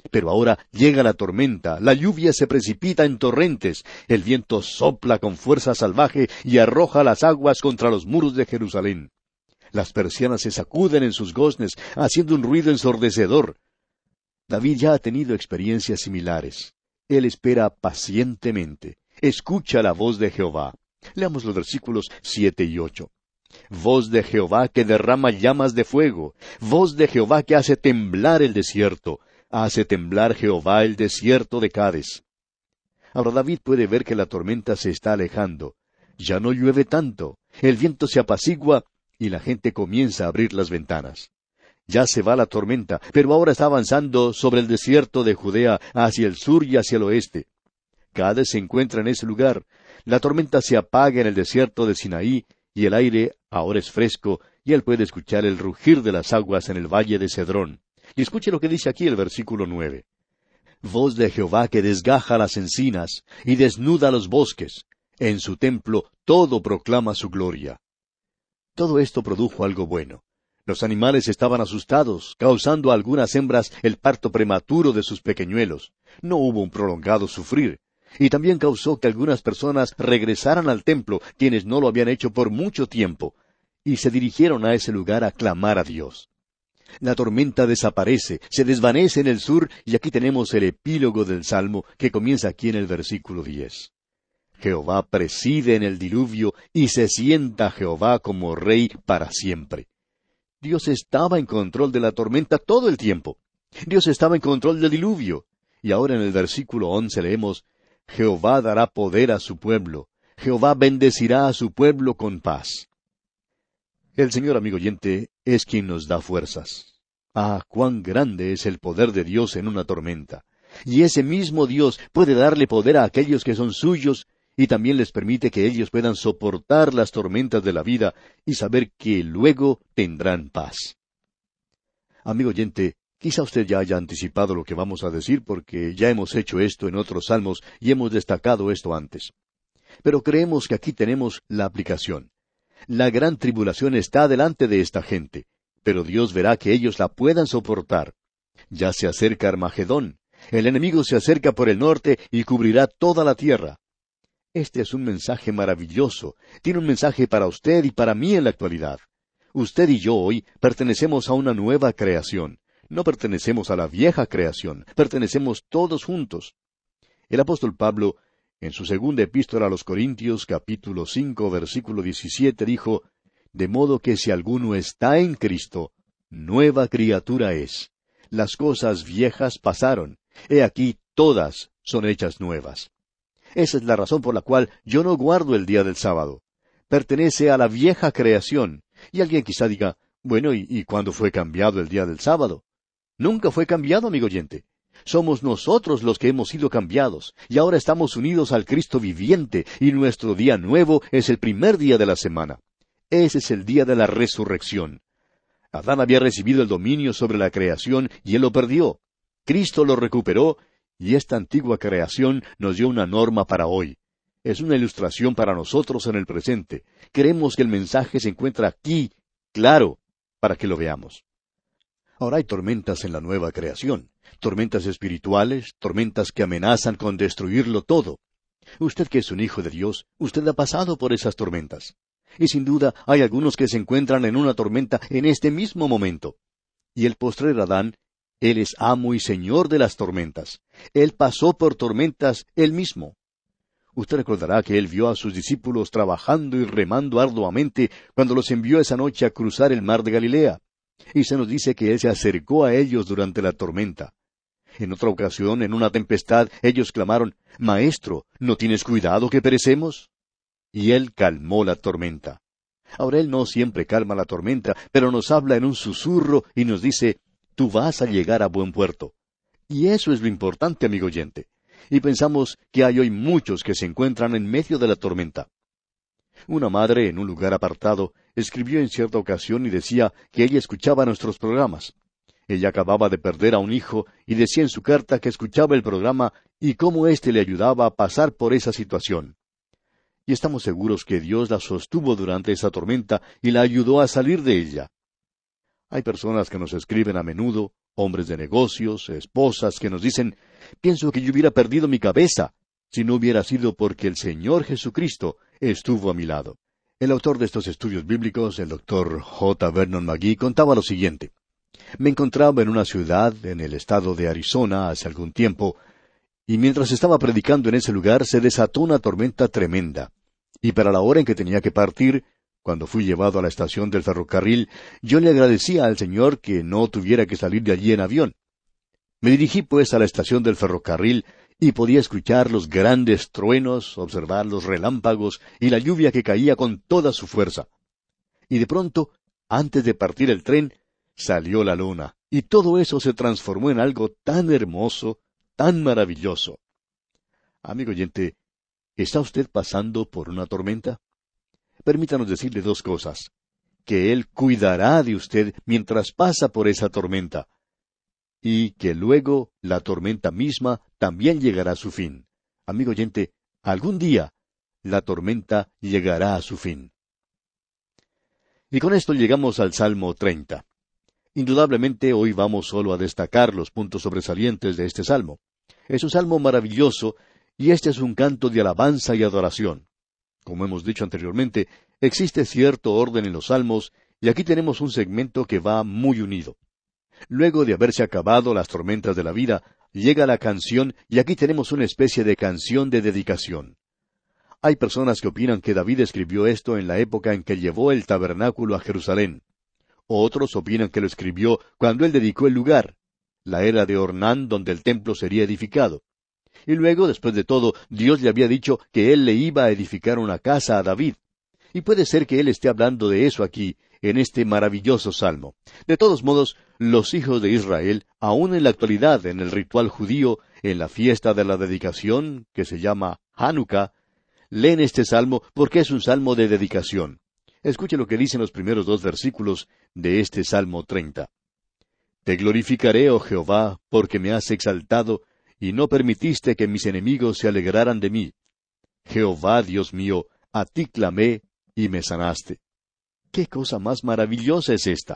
Pero ahora llega la tormenta, la lluvia se precipita en torrentes, el viento sopla con fuerza salvaje y arroja las aguas contra los muros de Jerusalén. Las persianas se sacuden en sus goznes, haciendo un ruido ensordecedor. David ya ha tenido experiencias similares. Él espera pacientemente. Escucha la voz de Jehová. Leamos los versículos siete y ocho. Voz de Jehová que derrama llamas de fuego. Voz de Jehová que hace temblar el desierto. Hace temblar Jehová el desierto de Cades. Ahora David puede ver que la tormenta se está alejando. Ya no llueve tanto. El viento se apacigua y la gente comienza a abrir las ventanas. Ya se va la tormenta, pero ahora está avanzando sobre el desierto de Judea hacia el sur y hacia el oeste. Cades se encuentra en ese lugar. La tormenta se apaga en el desierto de Sinaí y el aire ahora es fresco y él puede escuchar el rugir de las aguas en el valle de Cedrón. Y escuche lo que dice aquí el versículo nueve. Voz de Jehová que desgaja las encinas y desnuda los bosques. En su templo todo proclama su gloria. Todo esto produjo algo bueno. Los animales estaban asustados, causando a algunas hembras el parto prematuro de sus pequeñuelos. No hubo un prolongado sufrir. Y también causó que algunas personas regresaran al templo, quienes no lo habían hecho por mucho tiempo, y se dirigieron a ese lugar a clamar a Dios. La tormenta desaparece, se desvanece en el sur, y aquí tenemos el epílogo del Salmo, que comienza aquí en el versículo diez. Jehová preside en el diluvio, y se sienta Jehová como Rey para siempre. Dios estaba en control de la tormenta todo el tiempo. Dios estaba en control del diluvio. Y ahora en el versículo once leemos, Jehová dará poder a su pueblo. Jehová bendecirá a su pueblo con paz. El Señor, amigo oyente, es quien nos da fuerzas. Ah, cuán grande es el poder de Dios en una tormenta. Y ese mismo Dios puede darle poder a aquellos que son suyos y también les permite que ellos puedan soportar las tormentas de la vida y saber que luego tendrán paz. Amigo oyente, quizá usted ya haya anticipado lo que vamos a decir porque ya hemos hecho esto en otros salmos y hemos destacado esto antes. Pero creemos que aquí tenemos la aplicación. La gran tribulación está delante de esta gente, pero Dios verá que ellos la puedan soportar. Ya se acerca Armagedón. El enemigo se acerca por el norte y cubrirá toda la tierra. Este es un mensaje maravilloso. Tiene un mensaje para usted y para mí en la actualidad. Usted y yo hoy pertenecemos a una nueva creación. No pertenecemos a la vieja creación. Pertenecemos todos juntos. El apóstol Pablo, en su segunda epístola a los Corintios, capítulo cinco, versículo diecisiete, dijo, «De modo que si alguno está en Cristo, nueva criatura es. Las cosas viejas pasaron. He aquí todas son hechas nuevas». Esa es la razón por la cual yo no guardo el día del sábado. Pertenece a la vieja creación. Y alguien quizá diga, bueno, ¿y, y cuándo fue cambiado el día del sábado? Nunca fue cambiado, amigo oyente. Somos nosotros los que hemos sido cambiados, y ahora estamos unidos al Cristo viviente, y nuestro día nuevo es el primer día de la semana. Ese es el día de la resurrección. Adán había recibido el dominio sobre la creación, y él lo perdió. Cristo lo recuperó, y esta antigua creación nos dio una norma para hoy. Es una ilustración para nosotros en el presente. Queremos que el mensaje se encuentre aquí, claro, para que lo veamos. Ahora hay tormentas en la nueva creación. Tormentas espirituales, tormentas que amenazan con destruirlo todo. Usted que es un hijo de Dios, usted ha pasado por esas tormentas. Y sin duda hay algunos que se encuentran en una tormenta en este mismo momento. Y el postrer Adán, él es amo y señor de las tormentas. Él pasó por tormentas él mismo. Usted recordará que él vio a sus discípulos trabajando y remando arduamente cuando los envió esa noche a cruzar el mar de Galilea. Y se nos dice que él se acercó a ellos durante la tormenta. En otra ocasión, en una tempestad, ellos clamaron, «Maestro, ¿no tienes cuidado que perecemos?» Y él calmó la tormenta. Ahora él no siempre calma la tormenta, pero nos habla en un susurro y nos dice, «Tú vas a llegar a buen puerto». Y eso es lo importante, amigo oyente. Y pensamos que hay hoy muchos que se encuentran en medio de la tormenta. Una madre, en un lugar apartado, escribió en cierta ocasión y decía que ella escuchaba nuestros programas. Ella acababa de perder a un hijo y decía en su carta que escuchaba el programa y cómo éste le ayudaba a pasar por esa situación. Y estamos seguros que Dios la sostuvo durante esa tormenta y la ayudó a salir de ella. Hay personas que nos escriben a menudo, hombres de negocios, esposas, que nos dicen, pienso que yo hubiera perdido mi cabeza si no hubiera sido porque el Señor Jesucristo estuvo a mi lado. El autor de estos estudios bíblicos, el doctor J. Vernon McGee, contaba lo siguiente. Me encontraba en una ciudad en el estado de Arizona hace algún tiempo, y mientras estaba predicando en ese lugar se desató una tormenta tremenda. Y para la hora en que tenía que partir, cuando fui llevado a la estación del ferrocarril, yo le agradecía al Señor que no tuviera que salir de allí en avión. Me dirigí pues a la estación del ferrocarril y podía escuchar los grandes truenos, observar los relámpagos y la lluvia que caía con toda su fuerza. Y de pronto, antes de partir el tren, salió la luna, y todo eso se transformó en algo tan hermoso, tan maravilloso. Amigo oyente, ¿está usted pasando por una tormenta? Permítanos decirle dos cosas. Que Él cuidará de usted mientras pasa por esa tormenta, y que luego la tormenta misma también llegará a su fin. Amigo oyente, algún día la tormenta llegará a su fin. Y con esto llegamos al Salmo treinta. Indudablemente hoy vamos solo a destacar los puntos sobresalientes de este salmo. Es un salmo maravilloso, y este es un canto de alabanza y adoración. Como hemos dicho anteriormente, existe cierto orden en los salmos, y aquí tenemos un segmento que va muy unido. Luego de haberse acabado las tormentas de la vida, llega la canción, y aquí tenemos una especie de canción de dedicación. Hay personas que opinan que David escribió esto en la época en que llevó el tabernáculo a Jerusalén. Otros opinan que lo escribió cuando él dedicó el lugar, la era de Ornán, donde el templo sería edificado. Y luego, después de todo, Dios le había dicho que él le iba a edificar una casa a David. Y puede ser que él esté hablando de eso aquí, en este maravilloso salmo. De todos modos, los hijos de Israel, aún en la actualidad, en el ritual judío, en la fiesta de la dedicación, que se llama Hanukkah, leen este salmo porque es un salmo de dedicación. Escuche lo que dicen los primeros dos versículos de este Salmo treinta. Te glorificaré, oh Jehová, porque me has exaltado, y no permitiste que mis enemigos se alegraran de mí. Jehová, Dios mío, a ti clamé, y me sanaste. ¿Qué cosa más maravillosa es esta?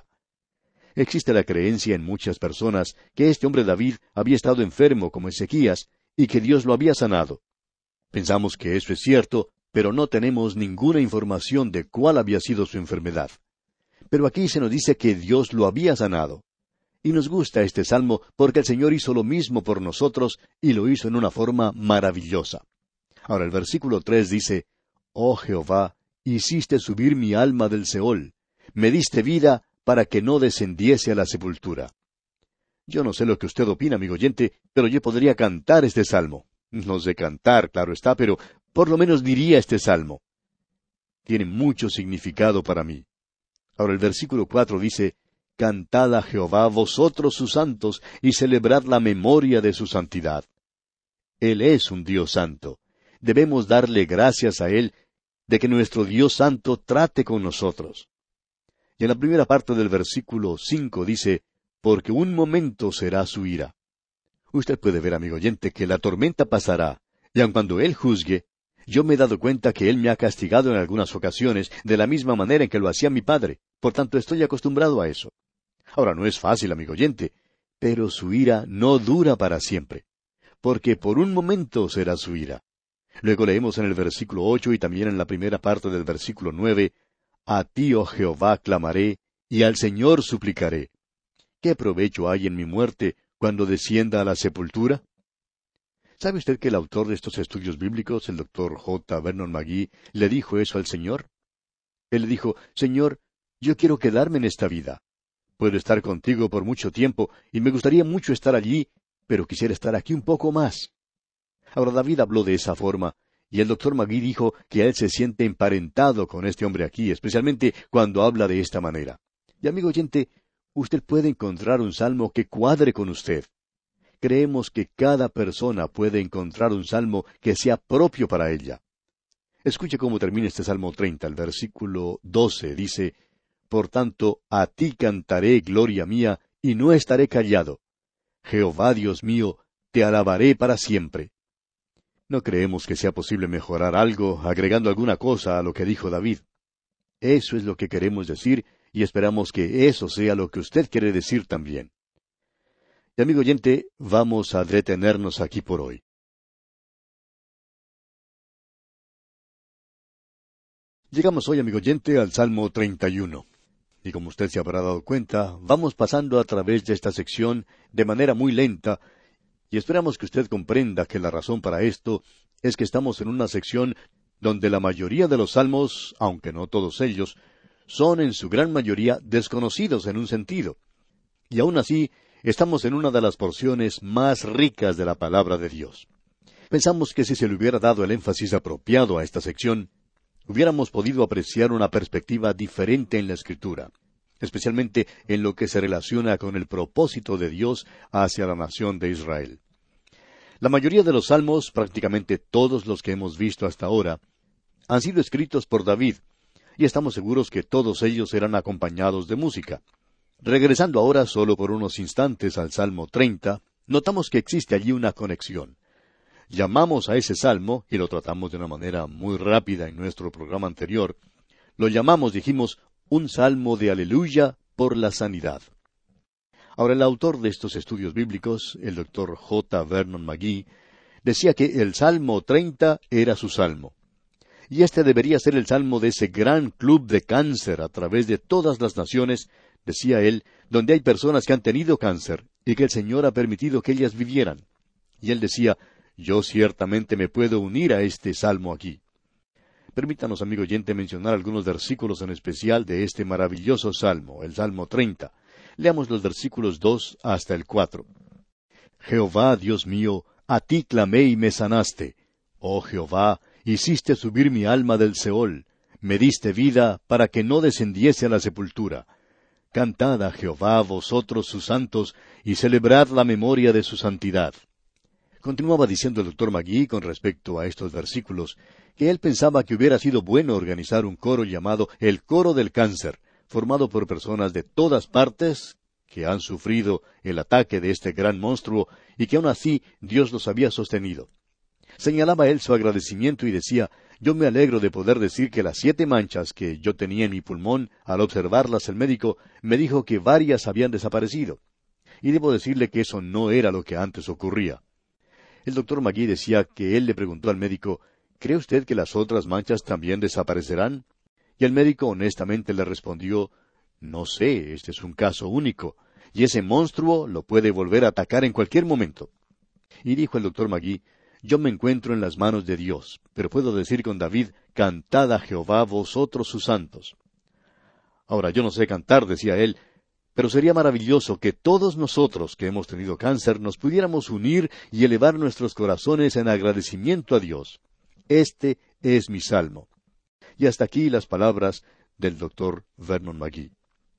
Existe la creencia en muchas personas que este hombre David había estado enfermo como Ezequías, y que Dios lo había sanado. Pensamos que eso es cierto, pero no tenemos ninguna información de cuál había sido su enfermedad. Pero aquí se nos dice que Dios lo había sanado. Y nos gusta este salmo porque el Señor hizo lo mismo por nosotros y lo hizo en una forma maravillosa. Ahora el versículo tres dice, Oh Jehová, hiciste subir mi alma del Seol, me diste vida para que no descendiese a la sepultura. Yo no sé lo que usted opina, amigo oyente, pero yo podría cantar este salmo. No sé cantar, claro está, pero por lo menos diría este salmo. Tiene mucho significado para mí. Ahora el versículo cuatro dice, Cantad a Jehová vosotros sus santos, y celebrad la memoria de su santidad. Él es un Dios santo. Debemos darle gracias a Él de que nuestro Dios santo trate con nosotros. Y en la primera parte del versículo cinco dice, Porque un momento será su ira. Usted puede ver, amigo oyente, que la tormenta pasará, y aun cuando Él juzgue, yo me he dado cuenta que Él me ha castigado en algunas ocasiones de la misma manera en que lo hacía mi padre. Por tanto, estoy acostumbrado a eso. Ahora, no es fácil, amigo oyente, pero su ira no dura para siempre, porque por un momento será su ira. Luego leemos en el versículo ocho y también en la primera parte del versículo nueve, A ti, oh Jehová, clamaré, y al Señor suplicaré. ¿Qué provecho hay en mi muerte cuando descienda a la sepultura? ¿Sabe usted que el autor de estos estudios bíblicos, el doctor J. Vernon McGee, le dijo eso al Señor? Él le dijo, Señor, yo quiero quedarme en esta vida. Puedo estar contigo por mucho tiempo, y me gustaría mucho estar allí, pero quisiera estar aquí un poco más. Ahora David habló de esa forma, y el doctor McGee dijo que él se siente emparentado con este hombre aquí, especialmente cuando habla de esta manera. Y amigo oyente, usted puede encontrar un salmo que cuadre con usted. Creemos que cada persona puede encontrar un salmo que sea propio para ella. Escuche cómo termina este Salmo treinta, el versículo doce, dice, Por tanto, a ti cantaré, gloria mía, y no estaré callado. Jehová Dios mío, te alabaré para siempre. No creemos que sea posible mejorar algo agregando alguna cosa a lo que dijo David. Eso es lo que queremos decir, y esperamos que eso sea lo que usted quiere decir también. Y amigo oyente, vamos a detenernos aquí por hoy. Llegamos hoy, amigo oyente, al Salmo treinta y uno. Y como usted se habrá dado cuenta, vamos pasando a través de esta sección de manera muy lenta, y esperamos que usted comprenda que la razón para esto es que estamos en una sección donde la mayoría de los salmos, aunque no todos ellos, son en su gran mayoría desconocidos en un sentido. Y aún así, estamos en una de las porciones más ricas de la palabra de Dios. Pensamos que si se le hubiera dado el énfasis apropiado a esta sección, hubiéramos podido apreciar una perspectiva diferente en la Escritura, especialmente en lo que se relaciona con el propósito de Dios hacia la nación de Israel. La mayoría de los salmos, prácticamente todos los que hemos visto hasta ahora, han sido escritos por David, y estamos seguros que todos ellos eran acompañados de música. Regresando ahora solo por unos instantes al Salmo treinta, notamos que existe allí una conexión. Llamamos a ese salmo, y lo tratamos de una manera muy rápida en nuestro programa anterior, lo llamamos, dijimos, un salmo de aleluya por la sanidad. Ahora, el autor de estos estudios bíblicos, el doctor J. Vernon McGee, decía que el Salmo treinta era su salmo. Y este debería ser el salmo de ese gran club de cáncer a través de todas las naciones, decía él, donde hay personas que han tenido cáncer y que el Señor ha permitido que ellas vivieran. Y él decía, yo ciertamente me puedo unir a este salmo aquí. Permítanos, amigo oyente, mencionar algunos versículos en especial de este maravilloso salmo, el Salmo treinta. Leamos los versículos dos hasta el cuatro. Jehová, Dios mío, a ti clamé y me sanaste. Oh Jehová, hiciste subir mi alma del Seol, me diste vida para que no descendiese a la sepultura. Cantad a Jehová vosotros sus santos, y celebrad la memoria de su santidad. Continuaba diciendo el doctor McGee con respecto a estos versículos, que él pensaba que hubiera sido bueno organizar un coro llamado el Coro del Cáncer, formado por personas de todas partes que han sufrido el ataque de este gran monstruo y que aún así Dios los había sostenido. Señalaba él su agradecimiento y decía, yo me alegro de poder decir que las siete manchas que yo tenía en mi pulmón, al observarlas el médico me dijo que varias habían desaparecido. Y debo decirle que eso no era lo que antes ocurría. El doctor McGee decía que él le preguntó al médico, ¿cree usted que las otras manchas también desaparecerán? Y el médico honestamente le respondió, no sé, este es un caso único, y ese monstruo lo puede volver a atacar en cualquier momento. Y dijo el doctor McGee, yo me encuentro en las manos de Dios, pero puedo decir con David, cantad a Jehová vosotros sus santos. Ahora, yo no sé cantar, decía él, pero sería maravilloso que todos nosotros que hemos tenido cáncer nos pudiéramos unir y elevar nuestros corazones en agradecimiento a Dios. Este es mi salmo. Y hasta aquí las palabras del doctor Vernon McGee.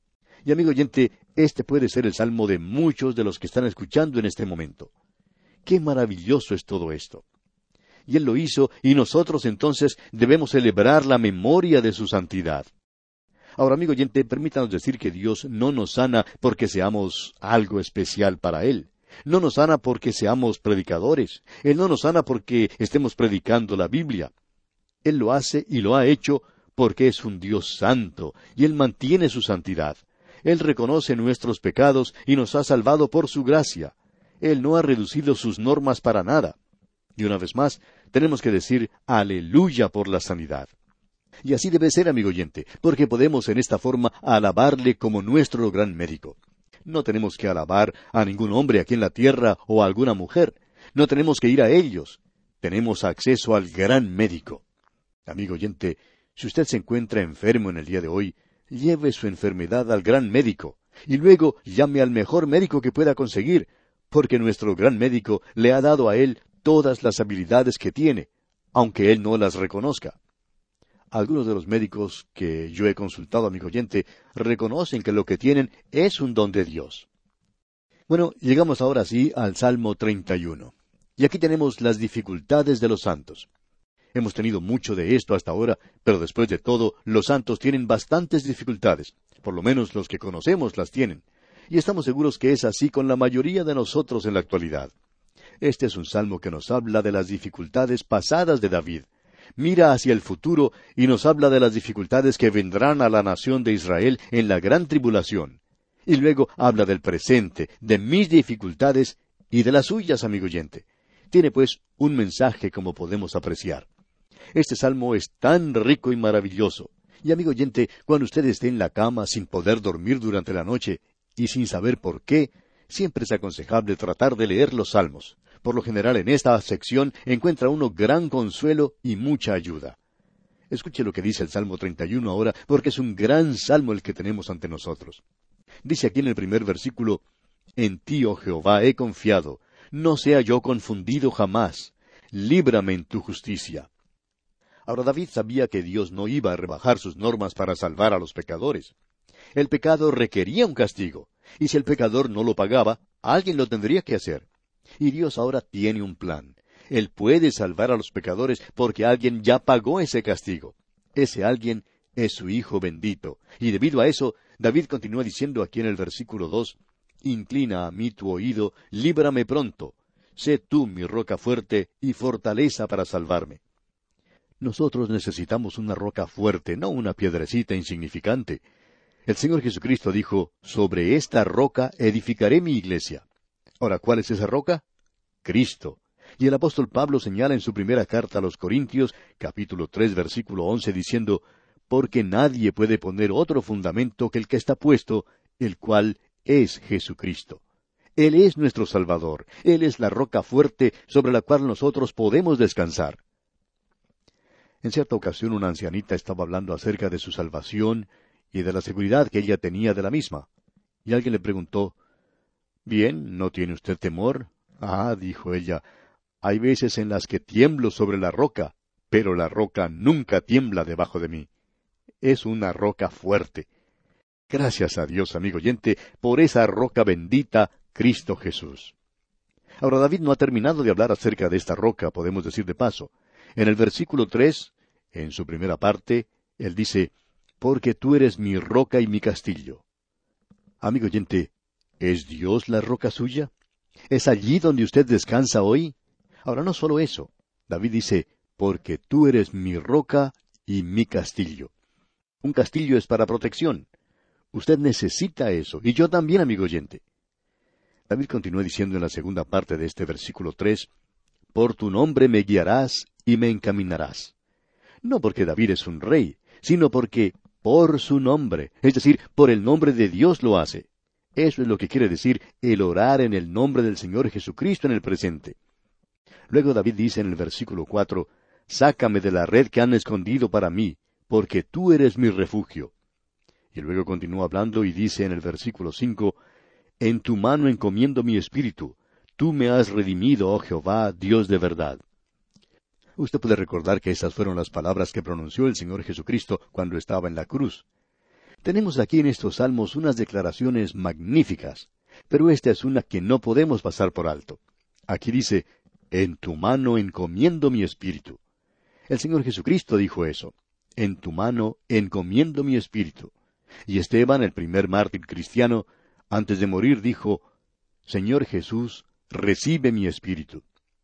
Y amigo oyente, este puede ser el salmo de muchos de los que están escuchando en este momento. ¡Qué maravilloso es todo esto! Y él lo hizo, y nosotros entonces debemos celebrar la memoria de su santidad. Ahora, amigo oyente, permítanos decir que Dios no nos sana porque seamos algo especial para Él. No nos sana porque seamos predicadores. Él no nos sana porque estemos predicando la Biblia. Él lo hace y lo ha hecho porque es un Dios santo, y Él mantiene su santidad. Él reconoce nuestros pecados y nos ha salvado por su gracia. Él no ha reducido sus normas para nada. Y una vez más, tenemos que decir aleluya por la sanidad. Y así debe ser, amigo oyente, porque podemos en esta forma alabarle como nuestro gran médico. No tenemos que alabar a ningún hombre aquí en la tierra o a alguna mujer. No tenemos que ir a ellos. Tenemos acceso al gran médico. Amigo oyente, si usted se encuentra enfermo en el día de hoy, lleve su enfermedad al gran médico, y luego llame al mejor médico que pueda conseguir, porque nuestro gran médico le ha dado a él todas las habilidades que tiene, aunque él no las reconozca. Algunos de los médicos que yo he consultado, amigo oyente, reconocen que lo que tienen es un don de Dios. Bueno, llegamos ahora sí al Salmo treinta y uno. Y aquí tenemos las dificultades de los santos. Hemos tenido mucho de esto hasta ahora, pero después de todo, los santos tienen bastantes dificultades. Por lo menos los que conocemos las tienen. Y estamos seguros que es así con la mayoría de nosotros en la actualidad. Este es un salmo que nos habla de las dificultades pasadas de David. mira hacia el futuro y nos habla de las dificultades que vendrán a la nación de Israel en la gran tribulación. Y luego habla del presente, de mis dificultades y de las suyas, amigo oyente. Tiene pues un mensaje como podemos apreciar. Este salmo es tan rico y maravilloso. Y amigo oyente, cuando usted esté en la cama sin poder dormir durante la noche y sin saber por qué, siempre es aconsejable tratar de leer los salmos. Por lo general en esta sección encuentra uno gran consuelo y mucha ayuda. Escuche lo que dice el Salmo treinta y uno ahora, porque es un gran salmo el que tenemos ante nosotros. Dice aquí en el primer versículo, «En ti, oh Jehová, he confiado, no sea yo confundido jamás, líbrame en tu justicia». Ahora David sabía que Dios no iba a rebajar sus normas para salvar a los pecadores. El pecado requería un castigo, y si el pecador no lo pagaba, alguien lo tendría que hacer. Y Dios ahora tiene un plan. Él puede salvar a los pecadores porque alguien ya pagó ese castigo. Ese alguien es su Hijo bendito. Y debido a eso, David continúa diciendo aquí en el versículo dos, «Inclina a mí tu oído, líbrame pronto. Sé tú mi roca fuerte y fortaleza para salvarme». Nosotros necesitamos una roca fuerte, no una piedrecita insignificante. El Señor Jesucristo dijo, «Sobre esta roca edificaré mi iglesia». Ahora, ¿cuál es esa roca? Cristo. Y el apóstol Pablo señala en su primera carta a los Corintios, capítulo tres, versículo once, diciendo, «Porque nadie puede poner otro fundamento que el que está puesto, el cual es Jesucristo». Él es nuestro Salvador. Él es la roca fuerte sobre la cual nosotros podemos descansar. En cierta ocasión una ancianita estaba hablando acerca de su salvación y de la seguridad que ella tenía de la misma. Y alguien le preguntó, «Bien, ¿no tiene usted temor?» «Ah», dijo ella, «hay veces en las que tiemblo sobre la roca, pero la roca nunca tiembla debajo de mí». Es una roca fuerte. Gracias a Dios, amigo oyente, por esa roca bendita, Cristo Jesús. Ahora David no ha terminado de hablar acerca de esta roca, podemos decir de paso. En el versículo tres, en su primera parte, él dice, «Porque tú eres mi roca y mi castillo». Amigo oyente, ¿es Dios la roca suya? ¿Es allí donde usted descansa hoy? Ahora, no solo eso. David dice, «Porque tú eres mi roca y mi castillo». Un castillo es para protección. Usted necesita eso, y yo también, amigo oyente. David continúa diciendo en la segunda parte de este versículo tres, «Por tu nombre me guiarás y me encaminarás». No porque David es un rey, sino porque por su nombre, es decir, por el nombre de Dios lo hace. Eso es lo que quiere decir el orar en el nombre del Señor Jesucristo en el presente. Luego David dice en el versículo cuatro, «Sácame de la red que han escondido para mí, porque tú eres mi refugio». Y luego continúa hablando y dice en el versículo cinco, «En tu mano encomiendo mi espíritu, tú me has redimido, oh Jehová, Dios de verdad». Usted puede recordar que estas fueron las palabras que pronunció el Señor Jesucristo cuando estaba en la cruz. Tenemos aquí en estos salmos unas declaraciones magníficas, pero esta es una que no podemos pasar por alto. Aquí dice, «En tu mano encomiendo mi espíritu». El Señor Jesucristo dijo eso, «En tu mano encomiendo mi espíritu». Y Esteban, el primer mártir cristiano, antes de morir dijo, «Señor Jesús, recibe mi espíritu».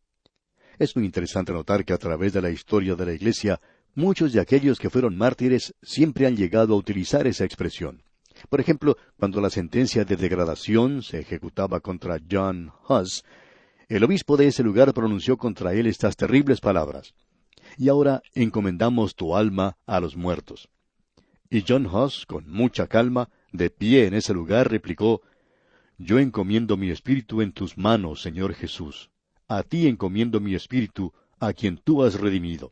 Es muy interesante notar que a través de la historia de la Iglesia, muchos de aquellos que fueron mártires siempre han llegado a utilizar esa expresión. Por ejemplo, cuando la sentencia de degradación se ejecutaba contra John Huss, el obispo de ese lugar pronunció contra él estas terribles palabras, «Y ahora encomendamos tu alma a los muertos». Y John Huss, con mucha calma, de pie en ese lugar, replicó, «Yo encomiendo mi espíritu en tus manos, Señor Jesús. A ti encomiendo mi espíritu, a quien tú has redimido».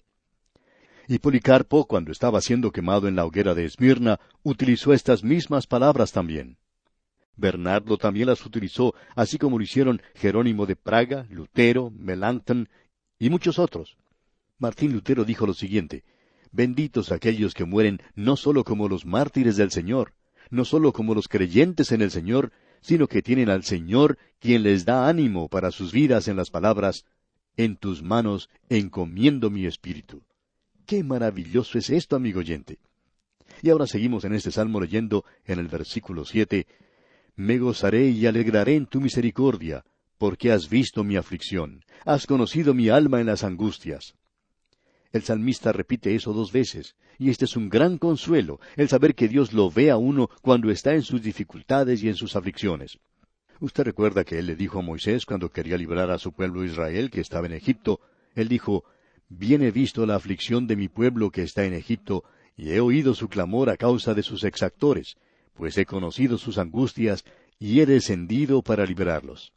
Y Policarpo, cuando estaba siendo quemado en la hoguera de Esmirna, utilizó estas mismas palabras también. Bernardo también las utilizó, así como lo hicieron Jerónimo de Praga, Lutero, Melanchthon y muchos otros. Martín Lutero dijo lo siguiente, «Benditos aquellos que mueren no sólo como los mártires del Señor, no sólo como los creyentes en el Señor, sino que tienen al Señor quien les da ánimo para sus vidas en las palabras, «En tus manos encomiendo mi espíritu». ¡Qué maravilloso es esto, amigo oyente! Y ahora seguimos en este salmo leyendo en el versículo siete, «Me gozaré y alegraré en tu misericordia, porque has visto mi aflicción, has conocido mi alma en las angustias». El salmista repite eso dos veces, y este es un gran consuelo, el saber que Dios lo ve a uno cuando está en sus dificultades y en sus aflicciones. Usted recuerda que él le dijo a Moisés cuando quería librar a su pueblo Israel que estaba en Egipto, él dijo, «Bien he visto la aflicción de mi pueblo que está en Egipto, y he oído su clamor a causa de sus exactores, pues he conocido sus angustias, y he descendido para liberarlos».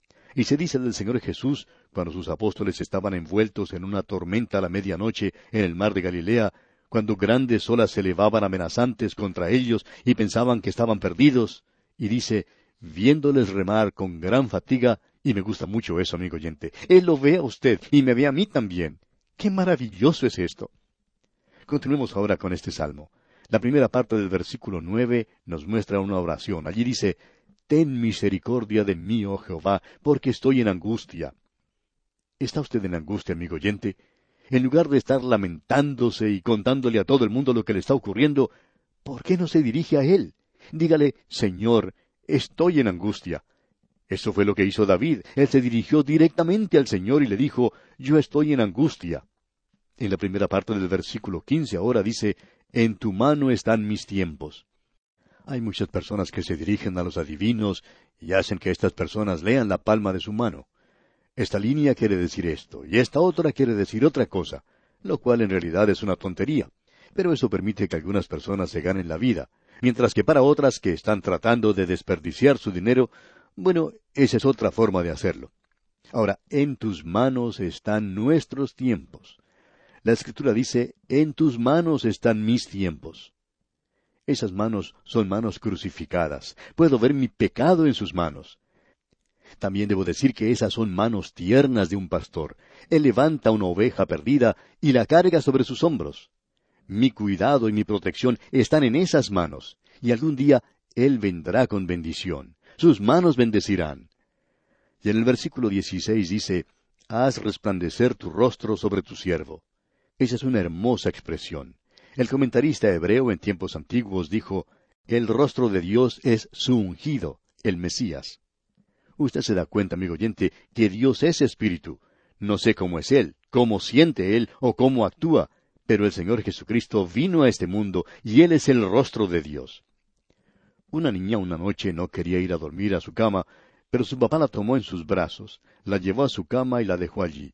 Y se dice del Señor Jesús, cuando sus apóstoles estaban envueltos en una tormenta a la medianoche en el mar de Galilea, cuando grandes olas se elevaban amenazantes contra ellos y pensaban que estaban perdidos, y dice, viéndoles remar con gran fatiga, y me gusta mucho eso, amigo oyente, Él lo ve a usted y me ve a mí también. ¡Qué maravilloso es esto! Continuemos ahora con este salmo. La primera parte del versículo nueve nos muestra una oración. Allí dice, «Ten misericordia de mí, oh Jehová, porque estoy en angustia». ¿Está usted en angustia, amigo oyente? En lugar de estar lamentándose y contándole a todo el mundo lo que le está ocurriendo, ¿por qué no se dirige a Él? Dígale, «Señor, estoy en angustia». Eso fue lo que hizo David. Él se dirigió directamente al Señor y le dijo, «Yo estoy en angustia». En la primera parte del versículo quince ahora dice, «En tu mano están mis tiempos». Hay muchas personas que se dirigen a los adivinos y hacen que estas personas lean la palma de su mano. Esta línea quiere decir esto, y esta otra quiere decir otra cosa, lo cual en realidad es una tontería. Pero eso permite que algunas personas se ganen la vida, mientras que para otras que están tratando de desperdiciar su dinero, bueno, esa es otra forma de hacerlo. Ahora, en tus manos están nuestros tiempos. La Escritura dice, en tus manos están mis tiempos. Esas manos son manos crucificadas. Puedo ver mi pecado en sus manos. También debo decir que esas son manos tiernas de un pastor. Él levanta una oveja perdida y la carga sobre sus hombros. Mi cuidado y mi protección están en esas manos, y algún día Él vendrá con bendición. Sus manos bendecirán. Y en el versículo dieciséis dice, haz resplandecer tu rostro sobre tu siervo. Esa es una hermosa expresión. El comentarista hebreo en tiempos antiguos dijo, el rostro de Dios es su ungido, el Mesías. Usted se da cuenta, amigo oyente, que Dios es espíritu. No sé cómo es Él, cómo siente Él o cómo actúa, pero el Señor Jesucristo vino a este mundo y Él es el rostro de Dios. Una niña una noche no quería ir a dormir a su cama, pero su papá la tomó en sus brazos, la llevó a su cama y la dejó allí.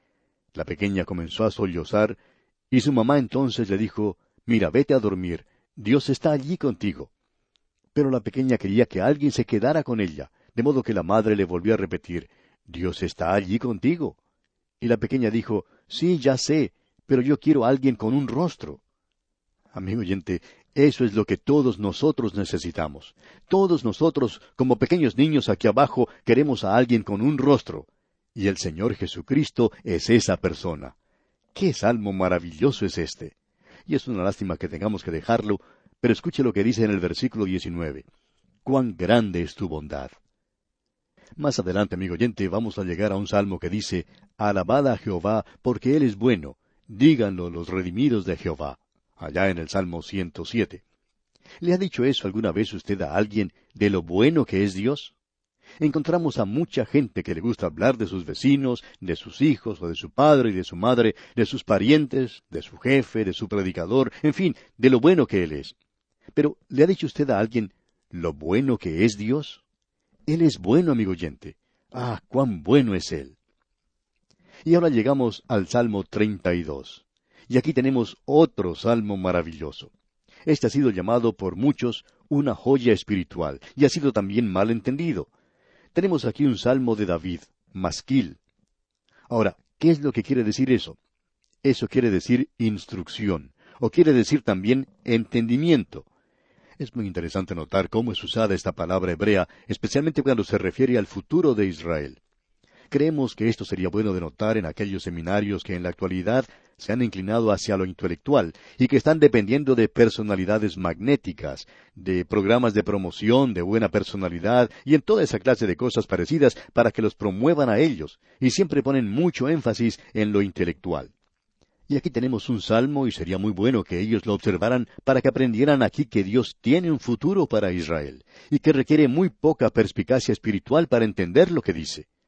La pequeña comenzó a sollozar, y su mamá entonces le dijo, mira, vete a dormir, Dios está allí contigo. Pero la pequeña quería que alguien se quedara con ella, de modo que la madre le volvió a repetir, Dios está allí contigo. Y la pequeña dijo, sí, ya sé, pero yo quiero a alguien con un rostro. Amigo oyente, eso es lo que todos nosotros necesitamos. Todos nosotros, como pequeños niños aquí abajo, queremos a alguien con un rostro. Y el Señor Jesucristo es esa persona. ¡Qué salmo maravilloso es este! Y es una lástima que tengamos que dejarlo, pero escuche lo que dice en el versículo diecinueve. ¡Cuán grande es tu bondad! Más adelante, amigo oyente, vamos a llegar a un salmo que dice, alabad a Jehová, porque Él es bueno, díganlo los redimidos de Jehová, allá en el Salmo ciento siete. ¿Le ha dicho eso alguna vez usted a alguien de lo bueno que es Dios? Encontramos a mucha gente que le gusta hablar de sus vecinos, de sus hijos, o de su padre y de su madre, de sus parientes, de su jefe, de su predicador, en fin, de lo bueno que Él es. Pero, ¿le ha dicho usted a alguien lo bueno que es Dios? Él es bueno, amigo oyente. ¡Ah, cuán bueno es Él! Y ahora llegamos al Salmo treinta y dos. Y aquí tenemos otro salmo maravilloso. Este ha sido llamado por muchos una joya espiritual, y ha sido también mal entendido. Tenemos aquí un salmo de David, masquil. Ahora, ¿qué es lo que quiere decir eso? Eso quiere decir instrucción, o quiere decir también entendimiento. Es muy interesante notar cómo es usada esta palabra hebrea, especialmente cuando se refiere al futuro de Israel. Creemos que esto sería bueno de notar en aquellos seminarios que en la actualidad se han inclinado hacia lo intelectual y que están dependiendo de personalidades magnéticas, de programas de promoción de buena personalidad y en toda esa clase de cosas parecidas para que los promuevan a ellos, y siempre ponen mucho énfasis en lo intelectual. Y aquí tenemos un salmo y sería muy bueno que ellos lo observaran para que aprendieran aquí que Dios tiene un futuro para Israel y que requiere muy poca perspicacia espiritual para entender lo que dice.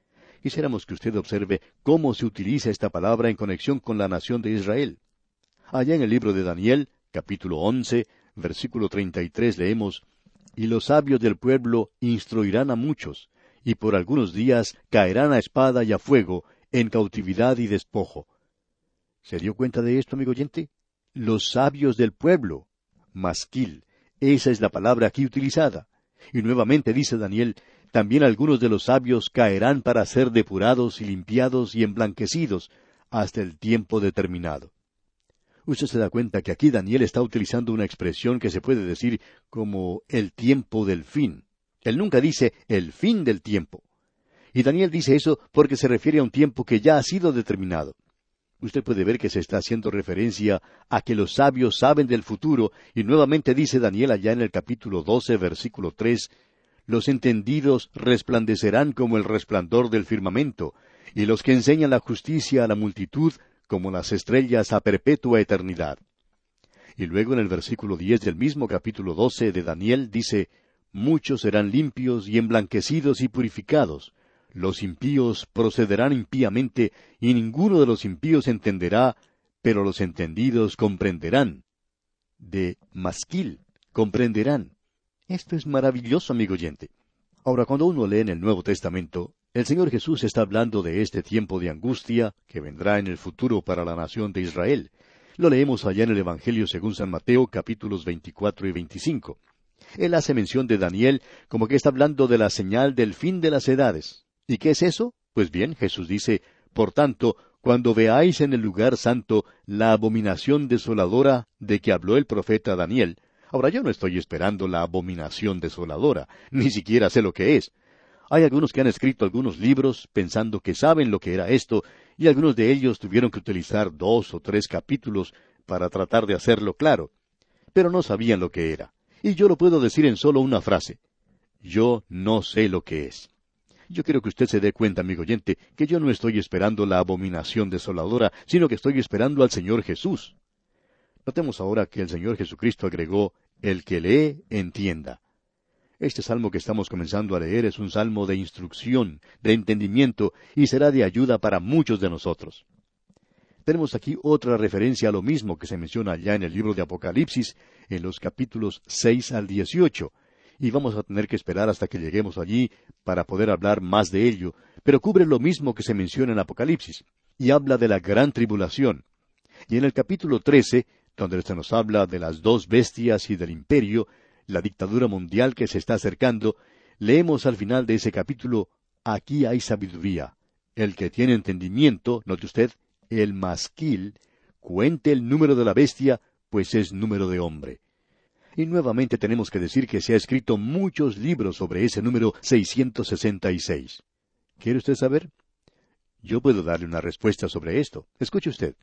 Quisiéramos que usted observe cómo se utiliza esta palabra en conexión con la nación de Israel. Allá en el libro de Daniel, capítulo once, versículo treinta y tres, leemos: «Y los sabios del pueblo instruirán a muchos, y por algunos días caerán a espada y a fuego, en cautividad y despojo». ¿Se dio cuenta de esto, amigo oyente? Los sabios del pueblo. Masquil. Esa es la palabra aquí utilizada. Y nuevamente dice Daniel: «También algunos de los sabios caerán para ser depurados y limpiados y emblanquecidos hasta el tiempo determinado». Usted se da cuenta que aquí Daniel está utilizando una expresión que se puede decir como el tiempo del fin. Él nunca dice el fin del tiempo. Y Daniel dice eso porque se refiere a un tiempo que ya ha sido determinado. Usted puede ver que se está haciendo referencia a que los sabios saben del futuro, y nuevamente dice Daniel allá en el capítulo doce, versículo tres, «Los entendidos resplandecerán como el resplandor del firmamento, y los que enseñan la justicia a la multitud como las estrellas a perpetua eternidad». Y luego en el versículo diez del mismo capítulo doce de Daniel dice: «Muchos serán limpios y emblanquecidos y purificados. Los impíos procederán impíamente, y ninguno de los impíos entenderá, pero los entendidos comprenderán». De masquil, comprenderán. Esto es maravilloso, amigo oyente. Ahora, cuando uno lee en el Nuevo Testamento, el Señor Jesús está hablando de este tiempo de angustia que vendrá en el futuro para la nación de Israel. Lo leemos allá en el Evangelio según San Mateo, capítulos veinticuatro y veinticinco. Él hace mención de Daniel como que está hablando de la señal del fin de las edades. ¿Y qué es eso? Pues bien, Jesús dice: «Por tanto, cuando veáis en el lugar santo la abominación desoladora de que habló el profeta Daniel». Ahora, yo no estoy esperando la abominación desoladora, ni siquiera sé lo que es. Hay algunos que han escrito algunos libros pensando que saben lo que era esto, y algunos de ellos tuvieron que utilizar dos o tres capítulos para tratar de hacerlo claro. Pero no sabían lo que era. Y yo lo puedo decir en solo una frase: yo no sé lo que es. Yo quiero que usted se dé cuenta, amigo oyente, que yo no estoy esperando la abominación desoladora, sino que estoy esperando al Señor Jesús. Notemos ahora que el Señor Jesucristo agregó: «El que lee, entienda». Este salmo que estamos comenzando a leer es un salmo de instrucción, de entendimiento, y será de ayuda para muchos de nosotros. Tenemos aquí otra referencia a lo mismo que se menciona allá en el libro de Apocalipsis, en los capítulos seis al dieciocho, y vamos a tener que esperar hasta que lleguemos allí para poder hablar más de ello, pero cubre lo mismo que se menciona en Apocalipsis, y habla de la gran tribulación. Y en el capítulo trece, donde se nos habla de las dos bestias y del imperio, la dictadura mundial que se está acercando, leemos al final de ese capítulo: «Aquí hay sabiduría. El que tiene entendimiento», note usted, «el masquil, cuente el número de la bestia, pues es número de hombre». Y nuevamente tenemos que decir que se ha escrito muchos libros sobre ese número seiscientos sesenta y seis. ¿Quiere usted saber? Yo puedo darle una respuesta sobre esto. Escuche usted.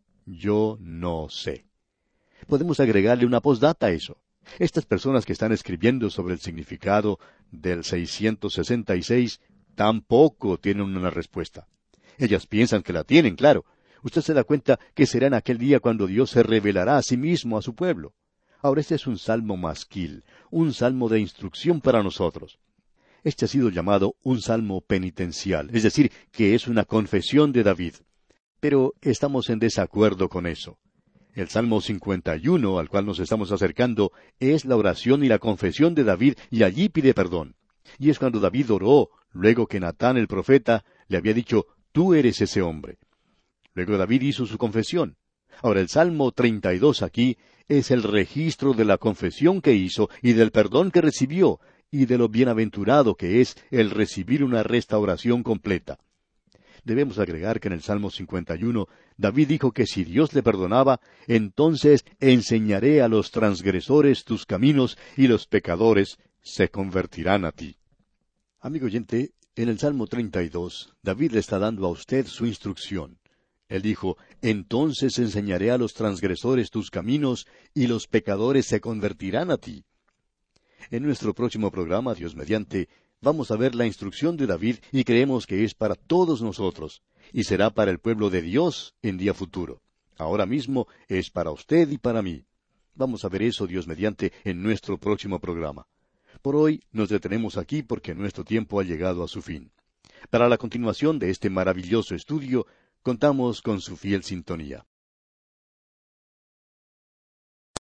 Yo no sé. Podemos agregarle una postdata a eso. Estas personas que están escribiendo sobre el significado del seiscientos sesenta y seis tampoco tienen una respuesta. Ellas piensan que la tienen, claro. Usted se da cuenta que será en aquel día cuando Dios se revelará a sí mismo a su pueblo. Ahora, este es un salmo masquil, un salmo de instrucción para nosotros. Este ha sido llamado un salmo penitencial, es decir, que es una confesión de David. Pero estamos en desacuerdo con eso. El Salmo cincuenta y uno, al cual nos estamos acercando, es la oración y la confesión de David, y allí pide perdón. Y es cuando David oró, luego que Natán el profeta le había dicho: «Tú eres ese hombre». Luego David hizo su confesión. Ahora, el Salmo treinta y dos aquí es el registro de la confesión que hizo y del perdón que recibió, y de lo bienaventurado que es el recibir una restauración completa. Debemos agregar que en el Salmo cincuenta y uno, David dijo que si Dios le perdonaba, entonces enseñaré a los transgresores tus caminos, y los pecadores se convertirán a ti. Amigo oyente, en el Salmo treinta y dos, David le está dando a usted su instrucción. Él dijo: «Entonces enseñaré a los transgresores tus caminos, y los pecadores se convertirán a ti». En nuestro próximo programa, Dios mediante, vamos a ver la instrucción de David, y creemos que es para todos nosotros, y será para el pueblo de Dios en día futuro. Ahora mismo es para usted y para mí. Vamos a ver eso, Dios mediante, en nuestro próximo programa. Por hoy nos detenemos aquí porque nuestro tiempo ha llegado a su fin. Para la continuación de este maravilloso estudio, contamos con su fiel sintonía.